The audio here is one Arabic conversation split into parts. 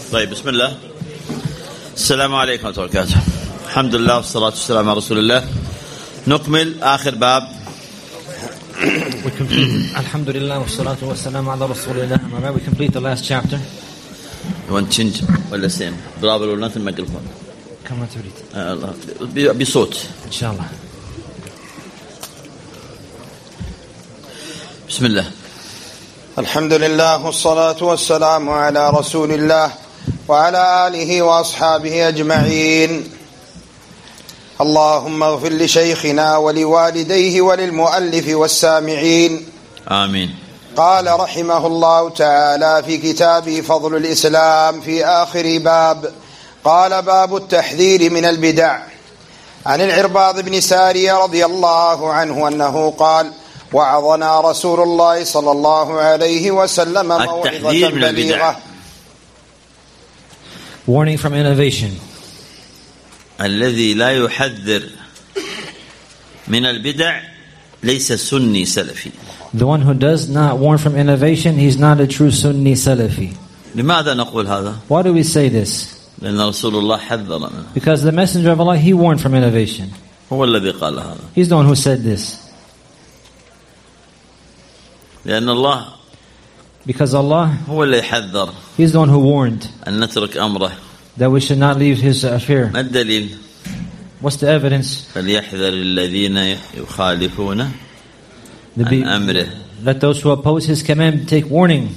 طيب، بسم الله. السلام عليكم ورحمة الله وبركاته. الحمد لله والصلاة والسلام على رسول الله. نكمل آخر باب. الحمد لله والصلاة والسلام على رسول الله. We complete the last chapter. You want change ولا same? برابر ولا nothing microphone. كما تريد. بصوت. إن شاء الله. بسم الله. الحمد لله والصلاة والسلام على رسول الله وعلى آله وأصحابه أجمعين. اللهم اغفر لشيخنا ولوالديه وللمؤلف والسامعين. آمين. قال رحمه الله تعالى في كتابه فضل الإسلام في آخر باب، قال: باب التحذير من البدع. عن العرباض بن سارية رضي الله عنه أنه قال: وعظنا رسول الله صلى الله عليه وسلم موعظة بليغة. Warning from innovation. الذي لا يحذر من البدع ليس سني سلفي. The one who does not warn from innovation, he's not a true Sunni Salafi. لماذا نقول هذا؟ Why do we say this? لأن رسول الله حذر منه. Because the Messenger of Allah, he warned from innovation. هو الذي قال هذا. He's the one who said this. لأن الله Because Allah, هو اللي يحذر he's the one who warned أن نترك أمره. that we should not leave his affair. ما الدليل؟ What's the evidence? فليحذر الذين يخالفون عن أمره. Let those who oppose his command take warning.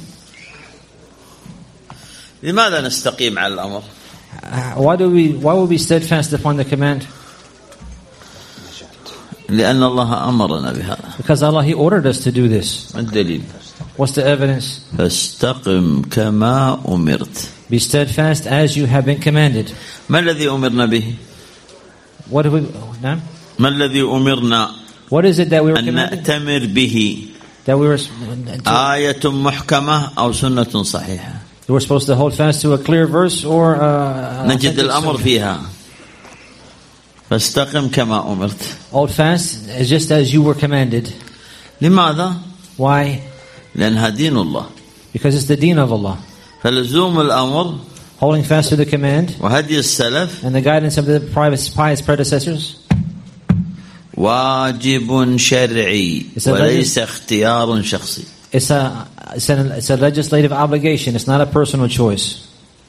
لماذا نستقيم على الأمر؟ Why will we steadfast upon the command? لأن الله أمرنا بهذا. Because Allah, he ordered us to do this. ما الدليل؟ What's the evidence? فاستقم كما أمرت. Be steadfast as you have been commanded. ما الذي أمرنا به؟ What do we? No? ما الذي أمرنا What is it that we were أن commanded? نأتمر به؟ That we آية محكمة أو سنة صحيحة. were supposed to hold fast to a clear verse or نجد الأمر فيها. فاستقم كما أمرت. Hold fast just as you were commanded. لماذا؟ Why? لأنها دين الله. Because it's the deen of Allah. فلزوم الأمر Holding fast to the command وهدي السلف and the guidance of the pious predecessors. واجب شرعي وليس اختيار شخصي. It's a legislative obligation. It's not a personal choice.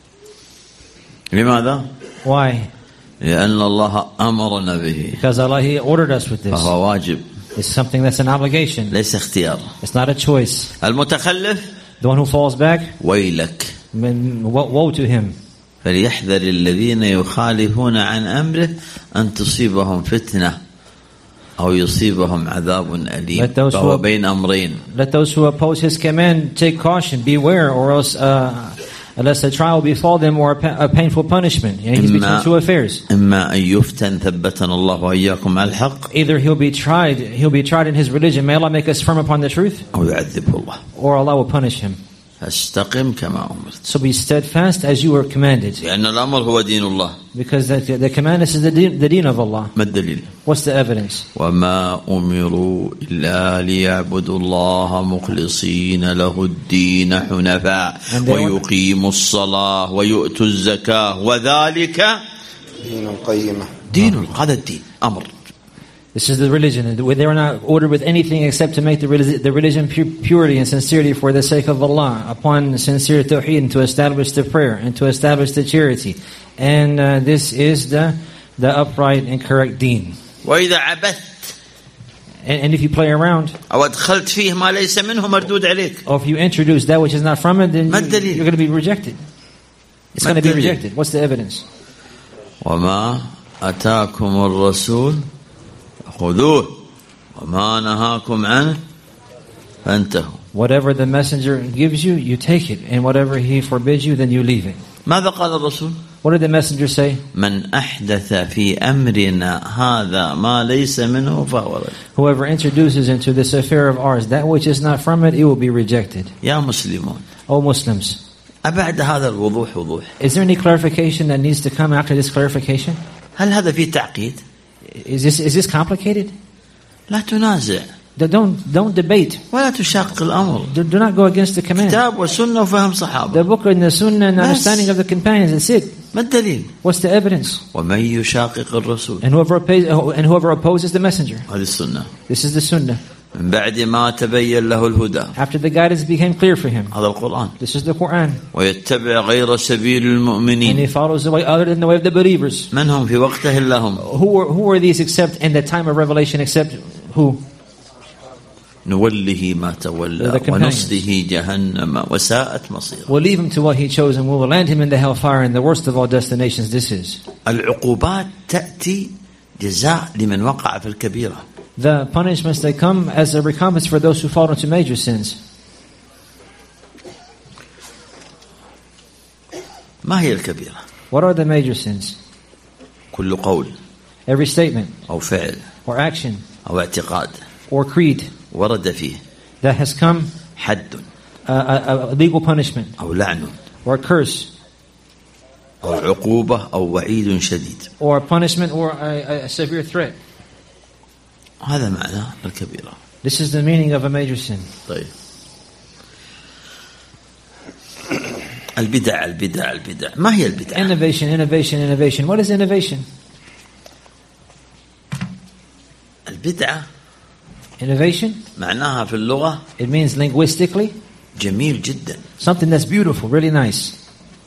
لماذا؟ Why? لأن الله أمرنا به. Because Allah, he ordered us with this. فهو واجب. It's something that's an obligation. ليس اختيار. It's not a choice. المتخلف The one who falls back, ويلك. woe to him. فليحذر الذين يخالفون عن أمره أن تصيبهم فتنة أو يصيبهم عذاب أليم. فهو بين أمرين. Let those who oppose his command take caution, beware, or else unless a trial befall them or a painful punishment. He's between two affairs. إما أن يفتن ثبتنا الله وإياكم على الحق. Either he'll be tried in his religion. May Allah make us firm upon the truth. أو يعذبه الله. Or Allah will punish him. فاستقم كما أمرت. So be steadfast as you were commanded. لأن الأمر هو دين الله. Because the command is the deen of Allah. ما الدليل؟ What's the evidence? وما أمروا إلا ليعبدوا الله مخلصين له الدين حنفاء ويقيموا الصلاة ويؤتوا الزكاة وذلك دين القيمة. دين هذا الدين أمر. This is the religion. They were not ordered with anything except to make the religion purity and sincerity for the sake of Allah, upon sincere tawheed, and to establish the prayer and to establish the charity. And this is the upright and correct deen. وإذا عبثت And if you play around, أو أدخلت فيه ما ليس منه مردود عليك. or if you introduce that which is not from it, then you're going to be rejected. It's going to be rejected. What's the evidence? وما أتاكم الرسول خذوه وما نهاكم عنه فانتهوا. Whatever the messenger gives you, you take it, and whatever he forbids you, then you leave it. ماذا قال الرسول؟ What did the messenger say? من أحدث في أمرنا هذا ما ليس منه فهو رد. Whoever introduces into this affair of ours that which is not from it, it will be rejected. يا مسلمون. O Muslims, أبعد هذا الوضوح وضوح. is there any clarification that needs to come after this clarification? هل هذا فيه تعقيد؟ Is this complicated? لا تنازع. Don't debate. ولا تشاق الأمر. Do not go against the command. كتاب والسنة وفهم صحابة. The book and the Sunnah and the understanding of the companions. That's it. ما الدليل؟ What's the evidence? ومن يشاقق الرسول. And whoever opposes the messenger. هذه السنة. This is the Sunnah. من بعد ما تبين له الهدى. After the guidance became clear for him. هذا القرآن. This is the Quran. ويتبع غير سبيل المؤمنين. And he follows the way other than the way of the believers. من هم في وقته إلا هم. Who are these except in the time of revelation except who? نوله ما تولى ونصله جهنم وساءت مصيره. We'll leave him to what he chose and we will land him in the hellfire, and the worst of all destinations this is. العقوبات تأتي جزاء لمن وقع في الكبيرة. The punishments, they come as a recompense for those who fall into major sins. ما هي الكبيرة؟ What are the major sins? كل قول. Every statement. أو فعل. Or action. أو اعتقاد. Or creed. ورد فيه. That has come. حد. A legal punishment. أو لعن. Or a curse. أو عقوبة أو وعيد شديد. Or a punishment or a severe threat. هذا معنى الكبيرة. This is the meaning of a major sin. طيب. البدع ما هي البدع؟ Innovation. What is innovation? البدعة Innovation معناها في اللغة it means linguistically جميل جدا. something that's beautiful, really nice.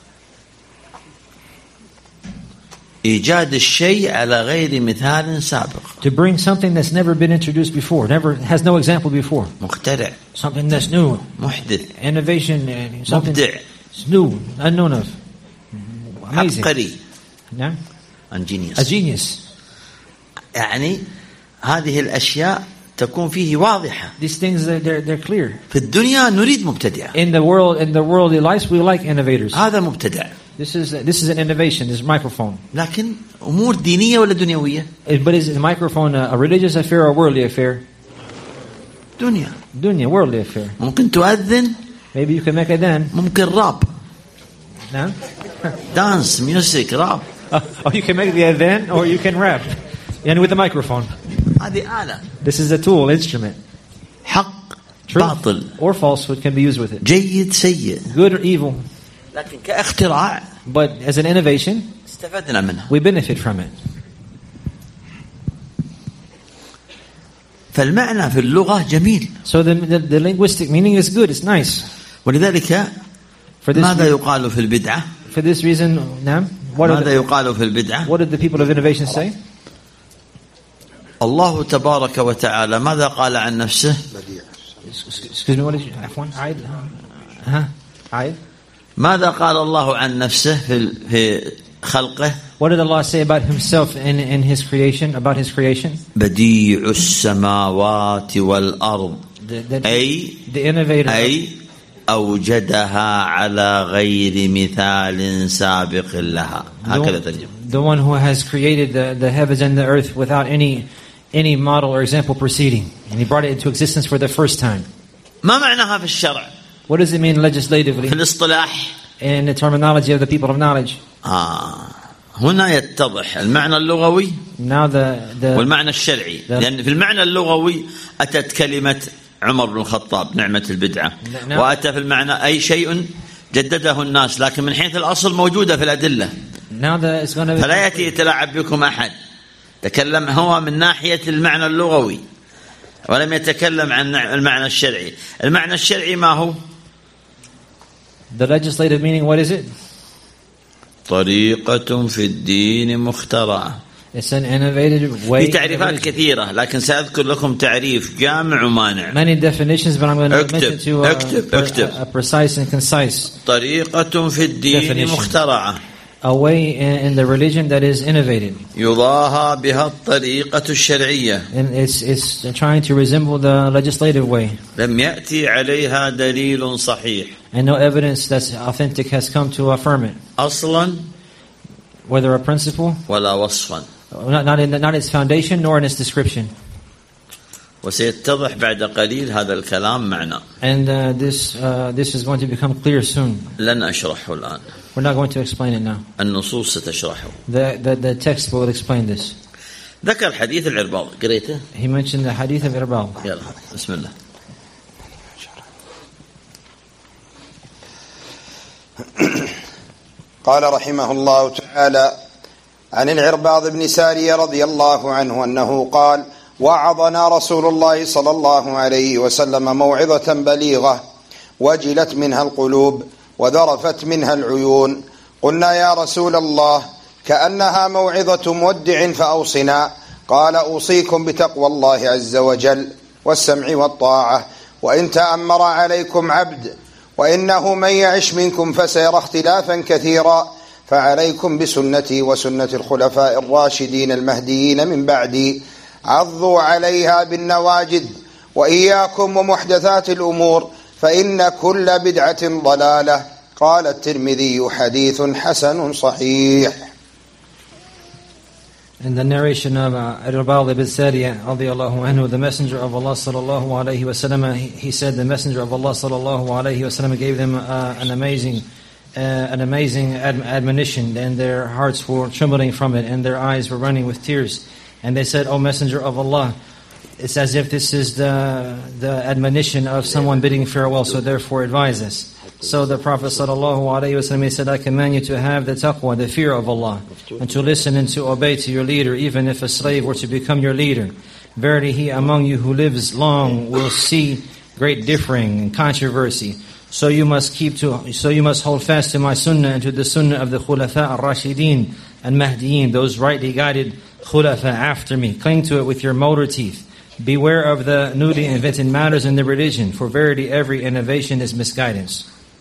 إيجاد الشيء على غير مثال سابق. To bring something that's never been introduced before, has no example before. مخترع. Something that's new. محدث. Innovation. Something مبدع. new, unknown of. Amazing. عبقري. Yeah? A genius. يعني هذه الأشياء تكون فيه واضحة. These things they're clear. في الدنيا نريد مبتدع. In the worldly life we like innovators. هذا مبتدع. This is an innovation. This microphone. لكن أمور دينية ولا دنيوية؟ But is the microphone a religious affair or a worldly affair? دنيا. Worldly affair. ممكن تؤذن. Maybe you can make a dan. ممكن راب. No? Dance, music, rap. Oh, you can make the adhan or you can rap. And with the microphone. هذه آلة. This is a tool, instrument. حق. Truth باطل. or falsehood can be used with it. جيد سيء. Good or evil. لكن كاختراع. But as an innovation, استفدنا منها. we benefit from it. فالمعنى في اللغة جميل. So the linguistic meaning is good, it's nice. ولذلك ماذا يقال في البدعة؟ For this reason, ماذا يقال في البدعة؟ What did the people of innovation say? الله تبارك وتعالى ماذا قال عن نفسه؟ Excuse me, what did you? عفوا عايد. ماذا قال الله عن نفسه في خلقه؟ What did Allah say about himself in his creation, about his creation? بديع السماوات والأرض. The innovator. أي أوجدها على غير مثال سابق لها. هكذا ترجم. The one who has created the heavens and the earth without any model or example preceding, and he brought it into existence for the first time. ما معناها في الشرع؟ What does it mean legislatively? في الاصطلاح. In the terminology of the people of knowledge. هنا يتضح المعنى اللغوي Now والمعنى الشرعي. لأن في المعنى اللغوي أتت كلمة عمر بن الخطاب نعمة البدعة. وأتى في المعنى أي شيء جدده الناس، لكن من حيث الأصل موجودة في الأدلة. فلا يأتي يتلاعب بكم أحد. تكلم هو من ناحية المعنى اللغوي ولم يتكلم عن المعنى الشرعي. المعنى الشرعي ما هو؟ The legislative meaning, what is it? طريقة في الدين مخترعة. It's an innovative way. في تعريفات كثيرة لكن سأذكر لكم تعريف جامع ومانع. Many definitions, but I'm going to mention to a precise and concise. طريقة في الدين مخترعة. A way in the religion that is innovated. يضاهى بها الطريقة الشرعية. And it's trying to resemble the legislative way. لم يأتي عليها دليل صحيح. And no evidence that's authentic has come to affirm it. أصلاً. Whether a principle. ولا وصفاً. Not its foundation nor in its description. وسيتضح بعد قليل هذا الكلام معنا. And this is going to become clear soon. لن أشرحه الآن. We're not going to explain it now. النصوص ستشرحه. The text will explain this. ذكر حديث العرباض قريته. He mentioned the hadith of Irbad. يلا بسم الله. قال رحمه الله تعالى: عن العرباض بن سارية رضي الله عنه أنه قال: وعظنا رسول الله صلى الله عليه وسلم موعظة بليغة وجلت منها القلوب وذرفت منها العيون. قلنا: يا رسول الله، كأنها موعظة مودع فأوصنا. قال: أوصيكم بتقوى الله عز وجل والسمع والطاعة، وإن تأمر عليكم عبد، وإنه من يعش منكم فسيرى اختلافا كثيرا، فعليكم بسنتي وسنة الخلفاء الراشدين المهديين من بعدي، عضوا عليها بالنواجذ، وإياكم ومحدثات الأمور، فإن كل بدعة ضلالة. قال الترمذي: حديث حسن صحيح. In the narration of Irbad ibn Sariyah radiyallahu anhu, the Messenger of Allah sallallahu alayhi wa sallam, he said the Messenger of Allah sallallahu alayhi wa sallam gave them an amazing admonition, and their hearts were trembling from it, and their eyes were running with tears. And they said, "O Messenger of Allah, it's as if this is the admonition of someone bidding farewell, so therefore advise us." So the Prophet ﷺ said, "I command you to have the taqwa, the fear of Allah, and to listen and to obey to your leader, even if a slave were to become your leader. Verily, he among you who lives long will see great differing and controversy. So you must hold fast to my sunnah and to the sunnah of the khulafa al-rashidin and mahdiyin, those rightly guided khulafa after me. Cling to it with your motor teeth. Beware of the newly invented matters in the religion, for verily every innovation is misguidance."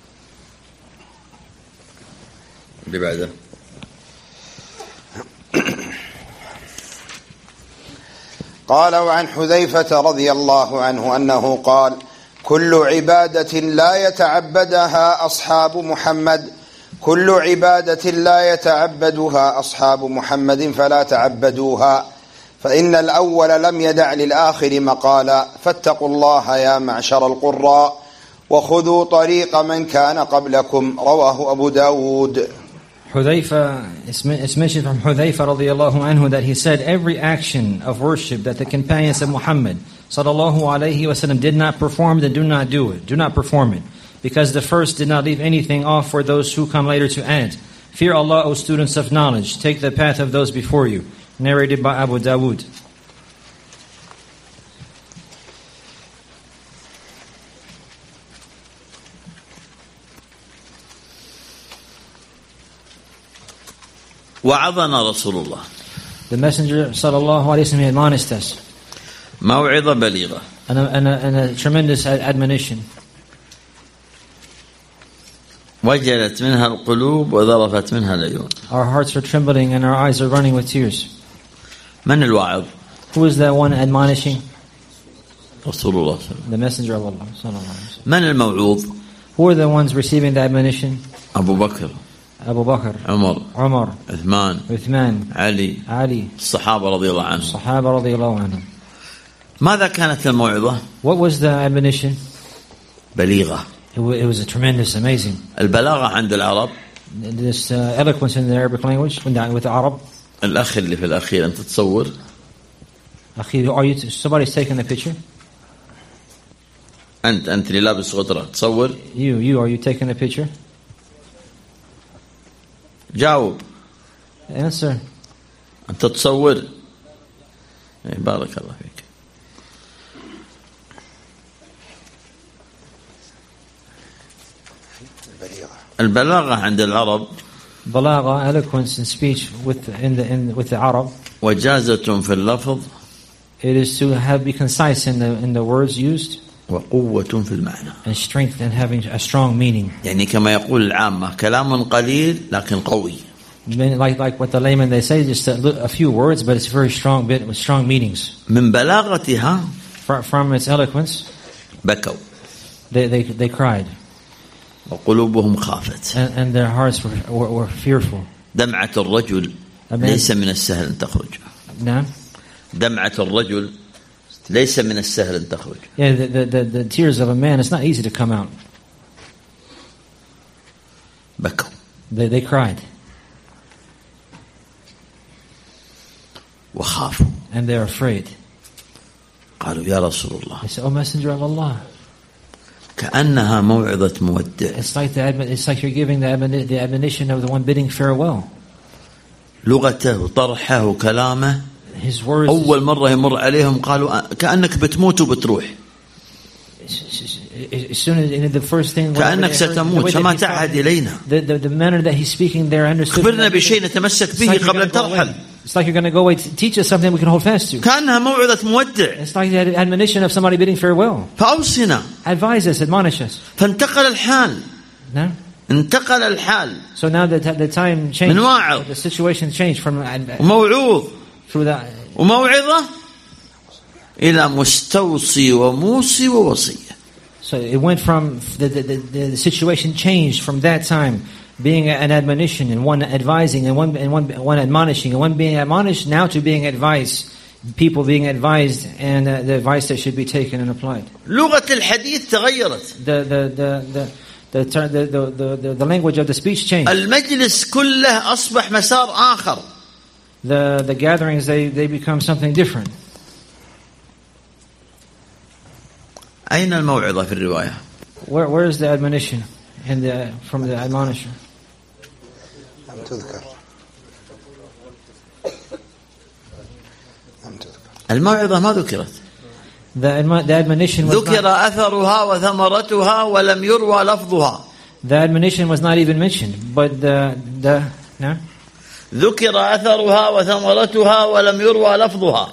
اللي بعده. قال: وعن حذيفة رضي الله عنه أنه قال: كل عبادة لا يتعبدها أصحاب محمد فلا تعبدوها، فإن الأول لم يدع للآخر مقالا، فاتقوا الله يا معشر القراء وخذوا طريق من كان قبلكم. رواه أبو داود. Hudayfa, it's mentioned from Hudayfa radiyallahu anhu that he said every action of worship that the companions of Muhammad sallallahu alayhi wasallam did not perform, then do not do it. Do not perform it. Because the first did not leave anything off for those who come later to add. Fear Allah, O students of knowledge. Take the path of those before you. Narrated by Abu Dawood. وعظنا رسول الله. The Messenger sallallahu alayhi wa sallam admonished us. موعظة بليغة. And a tremendous admonition. وجلت منها القلوب وذرفت منها العيون. Our hearts are trembling and our eyes are running with tears. من الواعظ؟ Who is that one admonishing? رسول الله صلى الله عليه وسلم. The Messenger of Allah sallallahu alayhi wa sallam. من الموعوظ؟ Who are the ones receiving the admonition? أبو بكر، Abu Bakr, عمر، Uthman, علي، الصحابة رضي الله عنهم. Sahaba radiyallahu anhum. ماذا كانت الموعظة؟ What was the admonition? بليغة. It was a tremendous, amazing. البلاغة عند العرب. This eloquence in the Arabic language with the Arab. الأخ اللي في الأخير أنت تصور؟ أخي, somebody's taking the picture? أنت اللي لابس غطرة تصور؟ You, are you taking the picture? جاوب. Answer. أنت تصور؟ بارك الله فيك. البلاغة عند العرب. بلاغة, eloquence in speech with the Arab. وجازة في اللفظ. It is to be concise in the words used. وقوة في المعنى. And strength and having a strong meaning. يعني كما يقول العامة كلام قليل لكن قوي. Like what the laymen they say, just a few words, but it's very strong bit with strong meanings. من بلاغتها. From its eloquence. بكوا. They cried. وقلوبهم خافت. And their hearts were fearful. دمعة الرجل ليس من السهل أن تخرج. نعم. دمعة الرجل ليس من السهل أن تخرج. Yeah, the tears of a man, it's not easy to come out. بكوا. They cried. وخافوا. and they're afraid. قالوا يا رسول الله They say, "O Messenger of Allah, كأنها موعظة مودع. it's like you're giving the admonition of the one bidding farewell." لغته وطرحه وكلامه His words. أول مرة يمر عليهم قالوا كأنك بتموت وبتروح. As soon as the first thing, كأنك ستموت فما تعهد إلينا. The manner that he's speaking there, understood. خبرنا بشيء نتمسك به قبل أن ترحل. It's like you're going to go away. Teach us something we can hold fast to. كأنها موعظة مودع. It's like the admonition of somebody bidding farewell. فأوصنا. Advise us, admonish us. فانتقل الحال. No? انتقل الحال. So now the time changed. من واعظ. The situation changed from وموعوظ. through the وموعظة إلى مستوصي وموصي ووصية. So it went from the situation changed from that time, being an admonition and one advising and one admonishing and one being admonished, now to being advised, people being advised, and the advice that should be taken and applied. لغة الحديث تغيرت. The language of the speech changed. المجلس كله أصبح مسار آخر. The gatherings they become something different. أين الموعظة في الرواية؟ Where is the admonition from the admonisher? الموعظة ما ذكرت. The admonition was ذكر أثرها وثمرتها ولم يروى لفظها. The admonition was not even mentioned, but no? ذكر أثرها وثمرتها ولم يروى لفظها.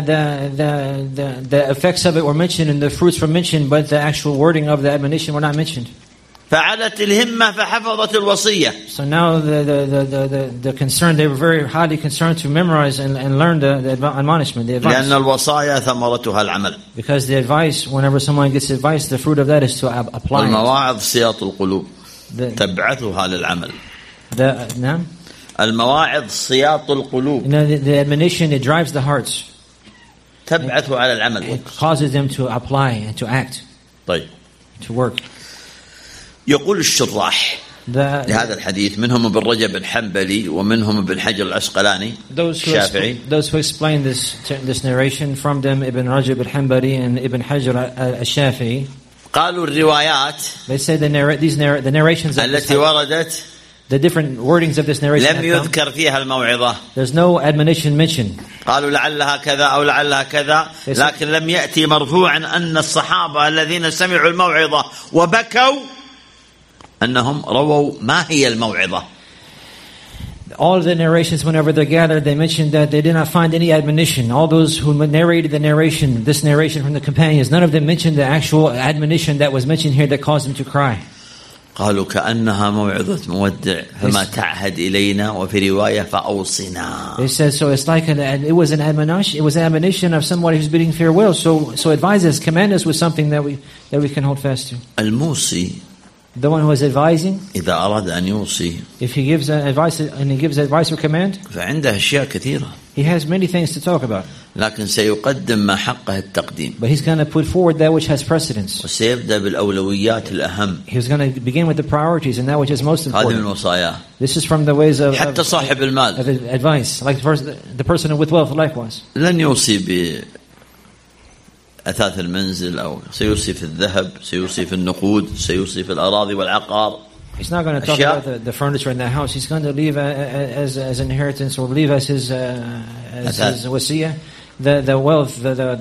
The effects of it were mentioned and the fruits were mentioned, but the actual wording of the admonition were not mentioned. فعلت الهمة فحفظت الوصية. So now the concern, they were very highly concerned to memorize and learn the admonishment, the advice. لأن الوصايا ثمرتها العمل. Because the advice, whenever someone gets advice, the fruit of that is to apply it. والمواعظ سياط القلوب تبعثها للعمل. نعم. المواعظ سياط القلوب. The admonition, it drives the hearts. تبعث على العمل. It causes them to apply and to act. طيب. To work. يقول الشراح لهذا الحديث منهم ابن رجب الحنبلي ومنهم ابن حجر العسقلاني الشافعي. Those who explain this narration, from them Ibn Rajab al-Hanbali and Ibn Hajar al-Shafi'i. قالوا الروايات. They say the narrations التي وردت. The different wordings of this narration. لم يذكر فيها الموعظة. There's no admonition mentioned. قالوا لعلها كذا أو لعلها كذا، لكن لم يأتي مرفوعا أن الصحابة الذين سمعوا الموعظة وبكوا أنهم رووا ما هي الموعظة. All of the narrations, whenever they're gathered, they mentioned that they did not find any admonition. All those who narrated this narration from the companions, none of them mentioned the actual admonition that was mentioned here that caused them to cry. قالوا كأنها موعظة مودع فما تعهد إلينا وفي رواية فأوصنا. They said, so it's like it was an admonition of somebody who's bidding farewell. So advise us, command us with something that we can hold fast to. الموصي. The one who is advising. إذا أراد أن يوصي. If he gives advice and he gives advice or command. فعنده أشياء كثيرة. He has many things to talk about. لكن سيقدم ما حقه التقديم. But he's going to put forward that which has precedence. وسيبدأ بالأولويات الأهم. He's going to begin with the priorities and that which is most important. هذه من الوصايا. This is from the ways of حتى صاحب المال. Of advice, like the person with wealth likewise. لن يوصي بأثاث المنزل أو سيوصي في الذهب، سيوصي في النقود، سيوصي في الأراضي والعقار. He's not going to talk about the furniture in the house. He's going to leave as inheritance or leave as his wasiyah the wealth,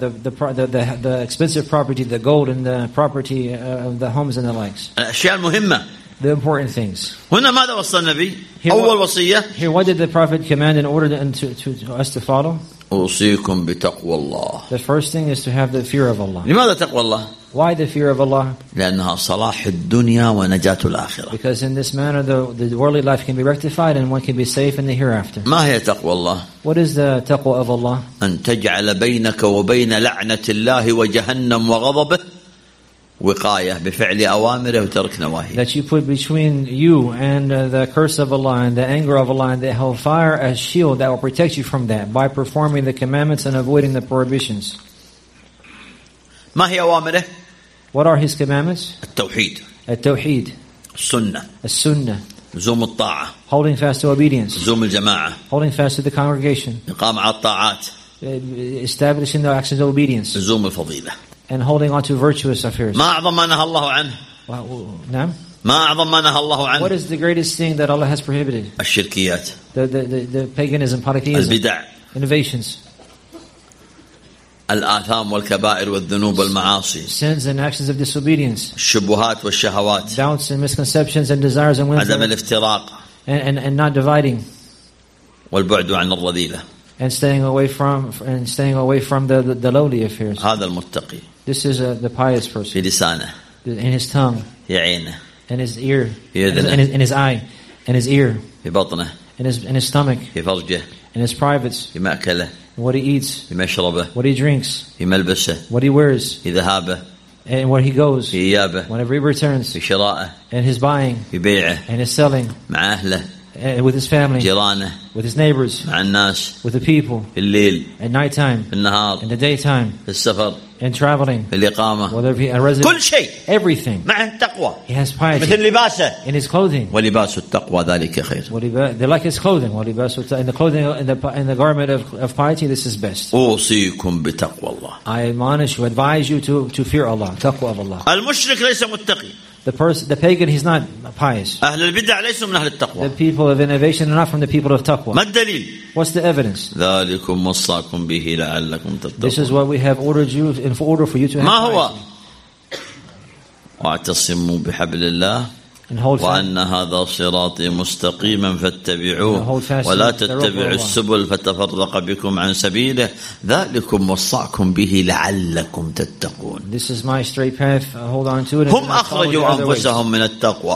the expensive property, the gold and the property of the homes and the likes. الأشياء المهمة. The important things. هنا ماذا وصى النبي؟ أول وصية. Here, what did the Prophet command in order to us to follow? أوصيكم بتقوى الله. The first thing is to have the fear of Allah. لماذا تقوى الله؟ Why the fear of Allah? لأنها صلاح الدنيا ونجاة الآخرة. Because in this manner the worldly life can be rectified and one can be safe in the hereafter. ما هي تقوى الله؟ What is the taqwa of Allah? أن تجعل بينك وبين لعنة الله وجهنم وغضبه وقاية بفعل أوامره وترك نواهيه. That you put between you and the curse of Allah and the anger of Allah and the hellfire a shield that will protect you from that by performing the commandments and avoiding the prohibitions. ما هي أوامره؟ What are His commandments? التوحيد. التوحيد. السنة. السنة. لزوم الطاعة. Holding fast to obedience. لزوم الجماعة. Holding fast to the congregation. إقامة على الطاعات. establishing the actions of obedience, لزوم الفضيلة. and holding on to virtuous affairs. ما أعظم ما نهى الله عنه. نعم. ما أعظم ما نهى الله عنه. What is the greatest thing that Allah has prohibited? الشركيات. The paganism, polytheism, البدع. innovations, الآثام والكبائر والذنوب والمعاصي. sins and actions of disobedience, الشبهات والشهوات. doubts and misconceptions and desires and whims, عدم الافتراق. and not dividing, والبعد عن الرذيلة. and staying away from the lowly affairs. هذا المتقي. This is the pious person. في لسانه. In his tongue, في عينه. in his ear, في أذنه. in his eye, in his ear, في بطنه. in his stomach, في فرجه. in his privates, في مأكله. what he eats, في مشربه. what he drinks, في ملبسه. what he wears, في ذهابه. and where he goes, في إيابه. whenever he returns, في شرائه. and his buying, في بيعه. and his selling, مع أهله. with his family, جيرانه. with his neighbors, مع الناس. with the people, في الليل. at nighttime, في النهار. in the daytime, في السفر. and traveling, في الإقامة. whether he a resident, كل شيء everything. مع التقوى. He has piety مثل لباسه. in his clothing. ولباس التقوى ذلك خير. They're like his clothing. In the clothing, in the garment of piety, this is best. أوصيكم بتقوى الله. I admonish you, advise you to fear Allah, taqwa of Allah. المشرك ليس متقي. The pagan, he's not pious. أهل البدع ليسوا من أهل The التقوى. people of innovation are not from the people of taqwa. ما الدليل؟ What's the evidence? ذلكم وصاكم به لعلكم This is تتقون. what we have ordered you in order for you to have ما هو؟ piety. واعتصموا بحبل الله And hold fast. وأن هذا صراطي مستقيما فاتبعوه ولا تتبعوا السبل فتفرق بكم عن سبيله ذلكم وصاكم به لعلكم تتقون. This is my straight path. Hold on to it. هم أخرجوا أنفسهم من التقوى.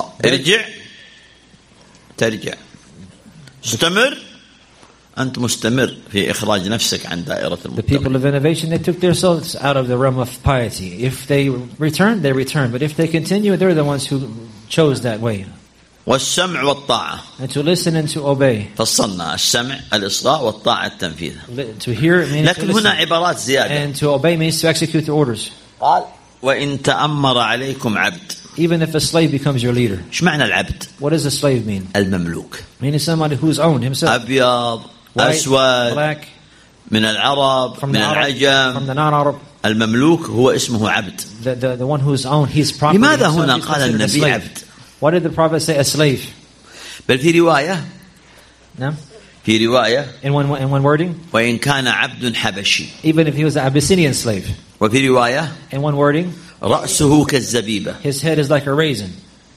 ترجع استمر. أنت مستمر في إخراج نفسك عن دائرة The people المتقين. of innovation, they took themselves out of the realm of piety. If they return, they return. But if they continue, they're the ones who chose that way. والسمع والطاعة. And to listen and to obey. فصلنا السمع الإصغاء والطاعة التنفيذ. To hear means to لكن هنا listen. عبارات زيادة. And to obey means to execute the orders. قال وإن تأمر عليكم عبد. Even if a slave becomes your leader. إيش معنى العبد؟ What does a slave mean? المملوك. Meaning somebody who's owned himself. أبيض White, أسود black, من العرب from من the Arab, العجم. from the non-Arab. المملوك هو اسمه عبد. The one who's owned his property. لماذا himself, هنا he's قال considered a النبي slave. عبد؟ Why did the Prophet say a slave? بل في رواية No? في رواية In one wording? وإن كان عبد حبشي. Even if he was an Abyssinian slave. وفي رواية In one wording? رأسه كالزبيبة. His head is like a raisin.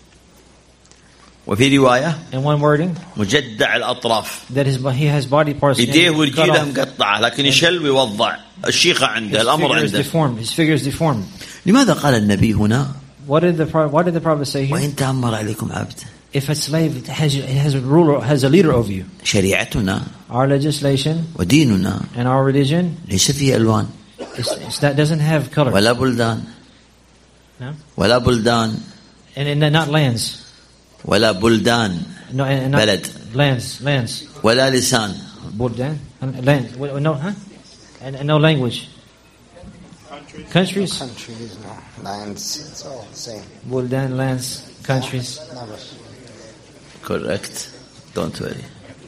وفي رواية In one wording? مجدع الأطراف. That he has body parts يديه cut ورجيله off. مقطعة لكن يشل ويوضع. الشيخة عنده الأمر His figure is عنده. deformed. His figure is deformed. لماذا قال النبي هنا What did the Prophet say here? وإن تأمر عليكم عبد؟ If a slave has a ruler, has a leader over you, شريعتنا our legislation وديننا and our religion, ليس فيه ألوان that doesn't have color. ولا بلدان No? ولا بلدان And not lands. ولا بلدان No, and not بلد lands. ولا لسان Buldan? Land. No, huh? And no language. Countries? Countries, no. Lands, it's all the same. Buldan, lands, countries. Never. correct don't worry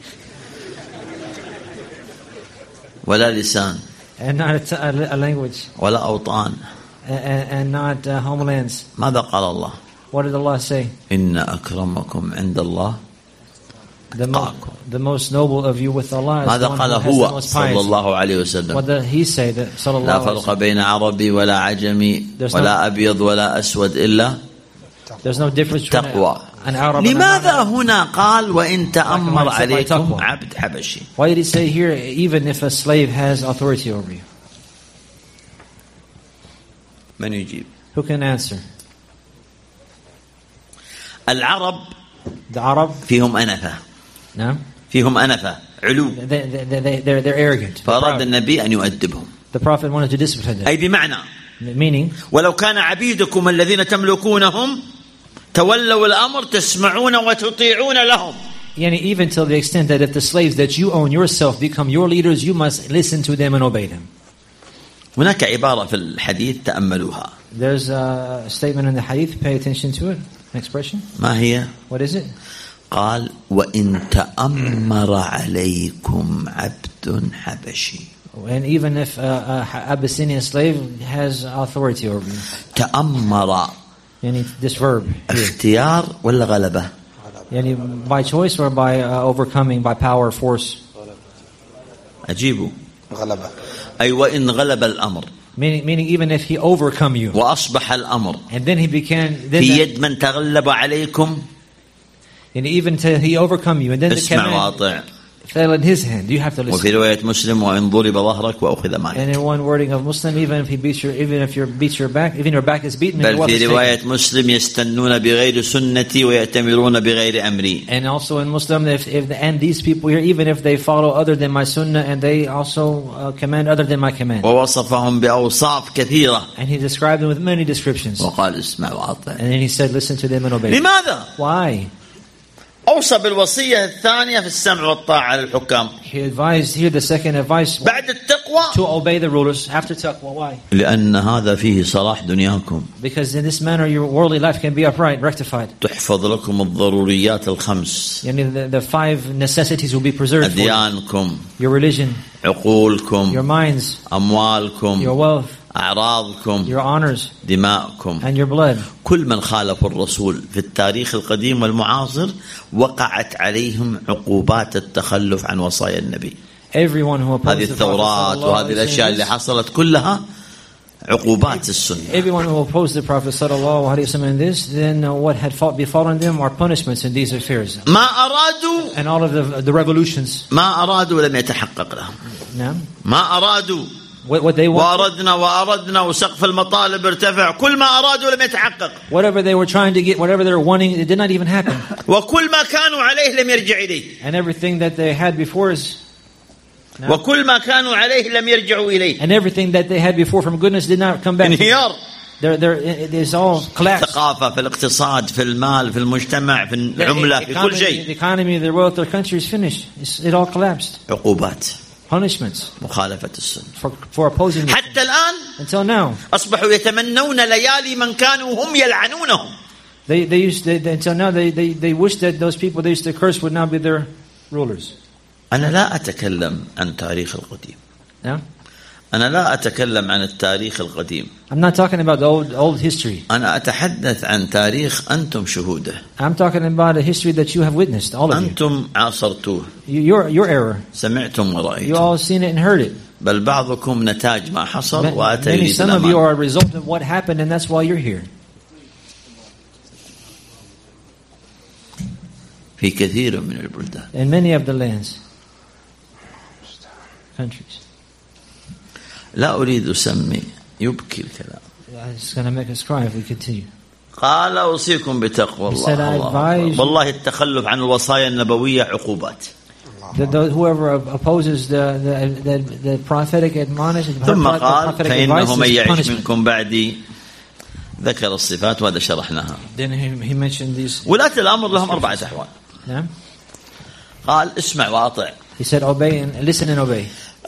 ولا لسان And not a language. ولا أوطان. And not homelands. ماذا قال الله؟ What did Allah say? إن أكرمكم عند الله The most noble of you with Allah is ماذا the one قال who has the هو most صلى piety. الله عليه وسلم؟ What did he say? That لا sallallahu alaihi فرق بين عربي ولا عجمي ولا أبيض ولا أسود إلا There's no difference between تقوى. an Arab and لماذا a non-Arab. هنا قال وإن تأمر Like عليكم تقوى. عبد حبشي؟ Why did he say here, even if a slave has authority over you? من يجيب؟ Who can answer? العرب The Arab? فيهم أنفة. No? فيهم أنفة علو. They're arrogant. فأراد النبي أن يؤدبهم. The Prophet wanted to discipline them. أي بمعنى Meaning, ولو كان عبيدكم الذين تملكونهم تولوا الأمر تسمعون وتطيعون لهم. even till the extent that if the slaves that you own yourself become your leaders, you must listen to them and obey them. هناك عبارة في الحديث تأملوها. There's a statement in the hadith, pay attention to it. An expression. ما هي؟ What is it? قال وإن تأمر عليكم عبد حبشي. And even if a Abyssinian slave has authority over you. تأمر Yani this verb here. اختيار ولا غلبة؟ Yani by choice or by overcoming, by power, force. أجيبوا. غلبة. أي وإن غلب الأمر. Meaning even if he overcome you. وأصبح الأمر And then he became. في يد من تغلب عليكم. And even till he overcome you. And then the اسمع command واطع. fell in his hand. You have to listen. وفي رواية مسلم وإن ضرب ظهرك وأخذ مالك. And in one wording of Muslim, even if you beats your back, even your back is beaten. بل في رواية مسلم يستنون بغير سنتي ويأتمرون بغير أمري. And also in Muslim, and these people here, even if they follow other than my sunnah, and they also command other than my command. ووصفهم بأوصاف كثيرة. And he described them with many descriptions. وقال اسمع واطع. And then he said, listen to them and obey. لماذا؟ Why? أوصى بالوصية الثانية في السمع والطاعة على الحكام. He advised here the second advice بعد التقوى. to obey the rulers after taqwa. Why? لأن هذا فيه صلاح دنياكم. Because in this manner your worldly life can be upright, rectified. تحفظ لكم الضروريات الخمس. Yani the five necessities will be preserved for you. أديانكم. Your religion, عقولكم. your minds, أموالكم. your wealth, أعراضكم. your honors, دماءكم. and your blood. كل من خالف الرسول في التاريخ القديم والمعاصر وقعت عليهم عقوبات التخلف عن وصايا النبي. Everyone who opposed هذه الثورات وهذه الأشياء اللي حصلت كلها عقوبات السنة. Everyone who opposed the Prophet sallallahu alaihi wasallam in this, then what had befallen them are punishments in these affairs. ما أرادوا. And all of the revolutions. ما أرادوا لم يتحقق لهم. نعم. ما أرادوا. What they want. وأردنا وسقف المطالب ارتفع. كل ما أرادوا لم يتحقق. Whatever they were trying to get, whatever they were wanting, it did not even happen. وكل ما كانوا عليه لم يرجع إليه. And everything that they had before is. وكل ما كانوا عليه لم يرجعوا إليه. And everything that they had before from goodness did not come back. انهيار. It's all collapsed. الثقافة في الاقتصاد في المال في المجتمع في العملة في كل شيء. The economy, the wealth, the country is finished. It all collapsed. عقوبات. Punishments. مخالفة السنة. For opposing. حتى الآن. Until now. أصبحوا يتمنون ليالي من كانوا هم يلعنونهم. Until now they wish that those people they used to curse would now be their rulers. أنا لا أتكلم عن تاريخ القديم. Yeah? أنا لا أتكلم عن التاريخ القديم. I'm not talking about the old history. أنا أتحدث عن تاريخ أنتم شهوده. I'm talking about a history that you have witnessed, all of you. أنتم عاصرتوه. Your error. سمعتم ورأيتم. You all seen it and heard it. بل بعضكم نتاج ما حصل وأتى يريد Some of you الأمان. are a result of what happened, and that's why you're here. في كثير من البلدان. In many of the lands, countries. لا أريد أسمي يبكي الكلام. It's going to make us cry if we continue. قال أوصيكم بتقوى الله. والله التخلف عن الوصايا النبوية عقوبات. Whoever opposes the prophetic admonition, ثم قال فإنه من يعيش منكم بعدي ذكر الصفات وهذا شرحناها. Then he mentioned these. ولاة الأمر لهم 4 أحوال. نعم. قال اسمع واطع. He said obey and listen and obey.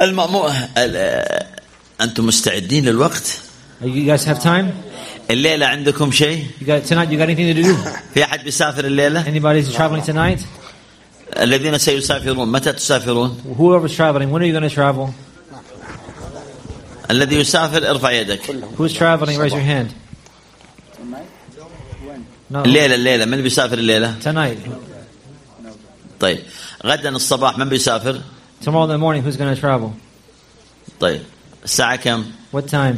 أنتم مستعدين للوقت؟ You guys have time? الليلة عندكم شيء؟ Tonight you got anything to do? في أحد بيسافر الليلة؟ Anybody traveling tonight? الذين سيسافرون متى تسافرون؟ Whoever's traveling, when are you going to travel? الذي يسافر ارفع يدك. Who's traveling? Raise your hand. No. الليلة من بيسافر الليلة؟ Tonight. طيب غدا الصباح من بيسافر؟ Tomorrow in the morning, who's going to travel? طيب الساعة كم؟ What time?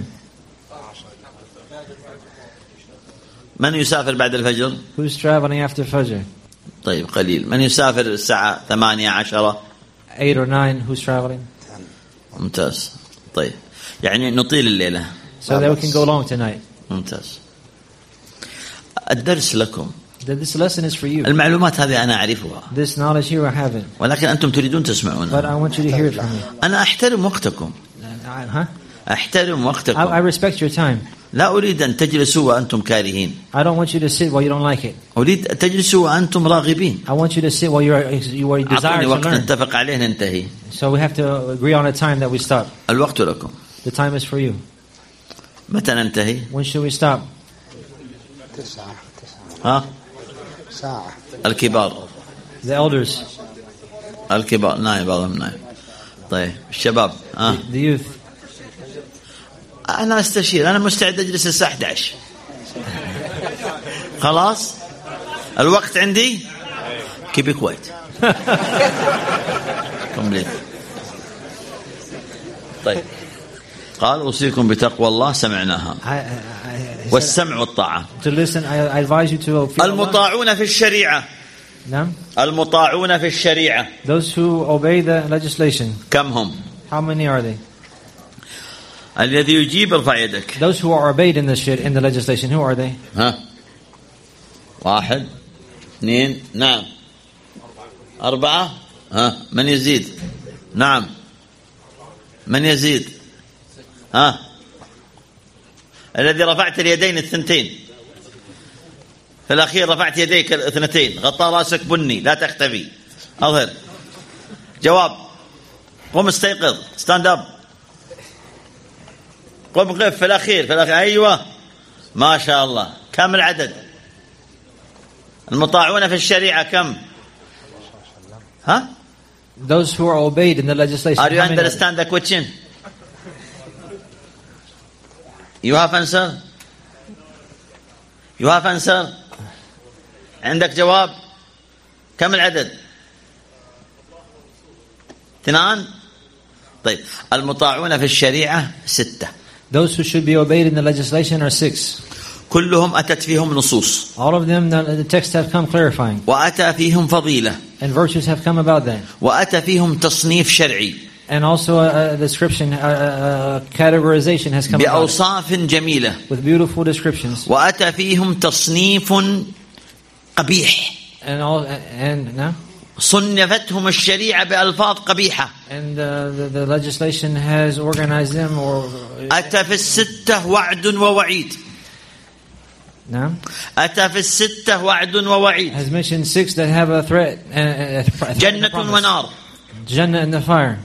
من يسافر بعد الفجر؟ Who's traveling after Fajr? طيب قليل. من يسافر الساعة 8 10؟ 8 or 9, who's traveling? ممتاز. طيب يعني نطيل الليلة. So that we can go long tonight. ممتاز. الدرس لكم. This lesson is for you. المعلومات هذه أنا أعرفها. This knowledge here I have it. ولكن أنتم تريدون But تسمعونها. I want you to hear it from me. أنا أحترم وقتكم. أحترم وقتكم. I respect your time. لا أريد أن تجلسوا وأنتم كارهين. I don't want you to sit while you don't like it. أريد تجلسوا وأنتم راغبين. I want you to sit while you are desire to وقت learn. نتفق عليه ننتهي. So we have to agree on a time that we stop. الوقت لكم. The time is for you. متى ننتهي؟ When should we stop? 9 الكبار. The elders. الكبار نايم بعضهم نايم. طيب الشباب The youth. أنا أستشير، أنا مستعد أجلس الساعة 11. خلاص الوقت عندي. keep it quiet. complete. طيب قال أوصيكم بتقوى الله، سمعناها والسمع والطاعة. To listen, I advise you to fear Allah. المطاعون في الشريعة. نعم. المطاعون في الشريعة. Those who obey the legislation. كم هم؟ How many are they? الذي يجيب ارفع يدك. Those who are obeyed in the legislation, who are they? ها 1 2 نعم 4 ها من يزيد؟ نعم من يزيد؟ ها الذي رفعت اليدين الثنتين، في الأخير رفعت يديك الاثنتين، غطى راسك بني، لا تختفي، أظهر. جواب. قم استيقظ، ستاند اب، قم قف في الأخير. أيوة ما شاء الله. كم العدد؟ المطاعون في الشريعة كم؟ ها؟ Those who are obeyed in the legislation. Are you understand the question? You have answer? You have answer? عندك جواب؟ كم العدد؟ 2. طيب المطاعون في الشريعة 6. Those who should be obeyed in the legislation are 6. كلهم أتت فيهم نصوص. All of them, the texts have come clarifying. وأتى فيهم فضيلة. And virtues have come about that. وأتى فيهم تصنيف شرعي. And also a description, categorization has come about. بأوصاف جميلة. With beautiful descriptions. وأتى فيهم تصنيف قبيح. And no? صنفتهم الشريعة بألفاظ قبيحة. And the legislation has organized them or. أتى في 6 وعد ووعيد. نعم. أتى في 6 وعد ووعيد. Has mentioned 6 that have a threat and جنة ونار. Jannah and the fire.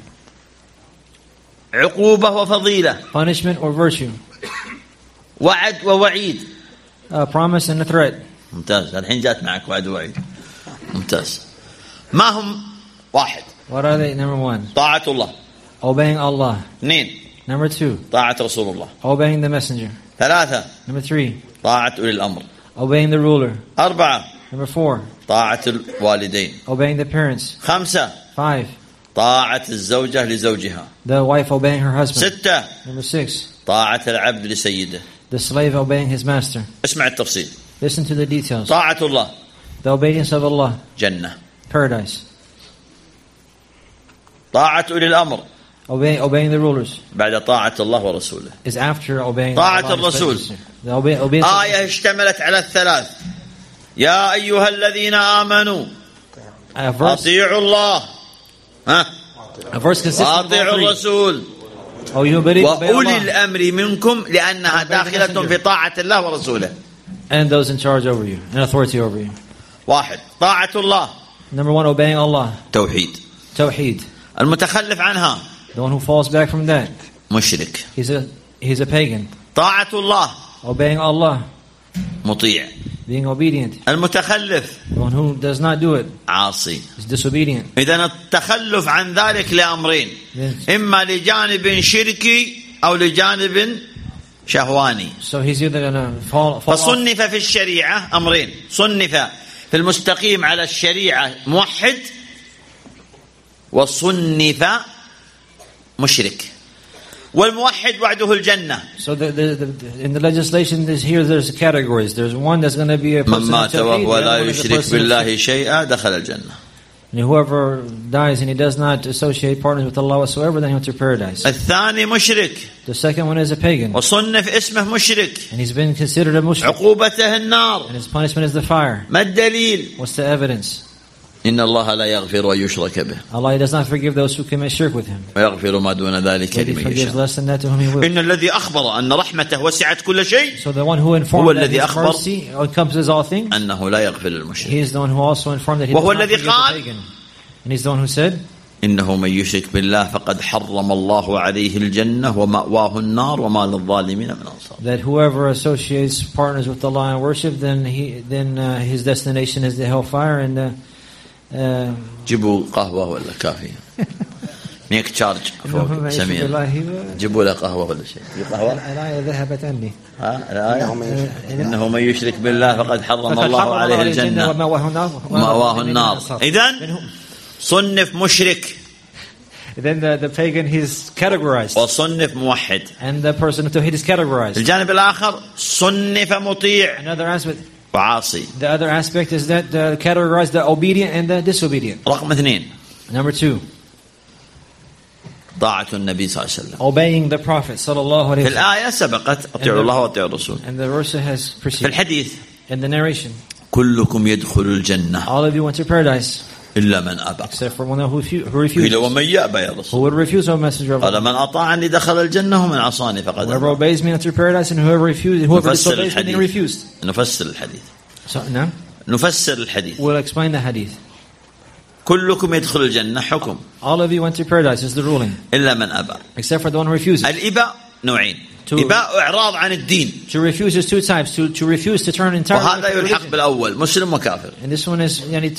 عقوبة وفضيلة. Punishment or virtue. وعد ووعيد. Promise and a threat. ممتاز. الحين جات معك وعد ووعيد. ممتاز. ما هم؟ 1. What are they? Number 1. طاعة الله. Obeying Allah. 2. Number 2. طاعة رسول الله. Obeying the messenger. 3. Number 3. طاعة أولي الأمر. Obeying the ruler. 4. Number 4. طاعة الوالدين. Obeying the parents. 5. 5. طاعة الزوجة لزوجها. The wife obeying her husband. 6. Number 6. طاعة العبد لسيده. The slave obeying his master. اسمع التفصيل. Listen to the details. طاعة الله. The obedience of Allah. جنة. Paradise. طاعة أولي الأمر. Obeying the rulers. بعد طاعة الله ورسوله. Is after obeying طاعة Allah. الرسول. The obedience. آية اشتملت على 3. يا أيها الذين آمنوا أطيعوا الله. A verse consisting of وأطيعوا الرسول. وأولي الأمر منكم لأنها داخلة في طاعة الله ورسوله. And those in charge over you, and authority over you. 1. طاعة الله. Number 1, obeying Allah. توحيد. Tawheed. المتخلف عنها. The one who falls back from that. مشرك. He's a pagan. طاعة الله. Obeying Allah. مطيع. Being obedient. المتخلف. The one who does not do it. عاصي. Is disobedient. إذن التخلف عن ذلك لأمرين. إما لجانب شركي أو لجانب شهواني. So he's either going to fall فصنف في الشريعة أمرين. صنف في المستقيم على الشريعة موحد، وصنف مشرك. والموحد وعده الجنة. So in the legislation there's categories. There's one that's going to be a person من مات وهو لا يشرك بالله شيئا دخل الجنة. And whoever dies and he does not associate partners with Allah whatsoever, then he'll enter paradise. الثاني مشرك. The second one is a pagan. وصنف اسمه مشرك. And he's been considered a mushrik. عقوبته النار. And his punishment is the fire. ما الدليل؟ What's the evidence? إن الله لا يغفر ويشرك به. Allah does not forgive those who commit shirk with him. ويغفر ما دون ذلك He لمن forgives يشاء. less than that to whom he will. إن الذي أخبر أن رحمته وسعت كل شيء. So the one who informed that his mercy encompasses all things. أنه لا يغفر للمشرك. He is the one who also informed that he does not forgive the pagan. And he's the one who said, إنه من يشرك بالله فقد حرم الله عليه الجنة ومأواه النار وما للظالمين من أنصار. That whoever associates partners with Allah in worship, then his destination is the hellfire. And جيبوا قهوة ولا كافي. ميك تشارج فوق سمين. جيبوا له قهوة ولا شيء. قهوة. الآية ذهبت عني. الآية إنه من يشرك بالله فقد حرم الله عليه الجنة ومأواه النار. إذن صنف مشرك. Then the pagan he's categorized. وصنف موحد. And the person of Tawhid is categorized. الجانب الآخر صنف مطيع. Another aspect. وعاصي. The other aspect is that categorize the obedient and the disobedient. رقم 2. Number 2. طاعة النبي صلى الله عليه وسلم. Obeying the Prophet صلى الله عليه في وسلم. الآية سبقت أطيعوا الله وأطيعوا الرسول. And the verse has في preceded. الحديث. In the narration. كلكم يدخل الجنة. All of you went to paradise. إلا من أبى. Except for one who refused. إلا ومن يأبى يا رسول. Who would refuse, O Messenger of Allah. قال من أطاعني دخل الجنة ومن عصاني فقد أبى. Whoever obeys me enter paradise and whoever disobeys me refused. نفسر الحديث. So, no? نفسر الحديث. We'll explain the hadith. كلكم يدخل الجنة حكم. All of you went to paradise is the ruling. إلا من أبى. Except for the one who refuses. الإباء نوعين. إباء إعراض عن الدين. To refuse is 2 types. To refuse to turn entirely. وهذا يلحق بالأول مسلم وكافر. And this one is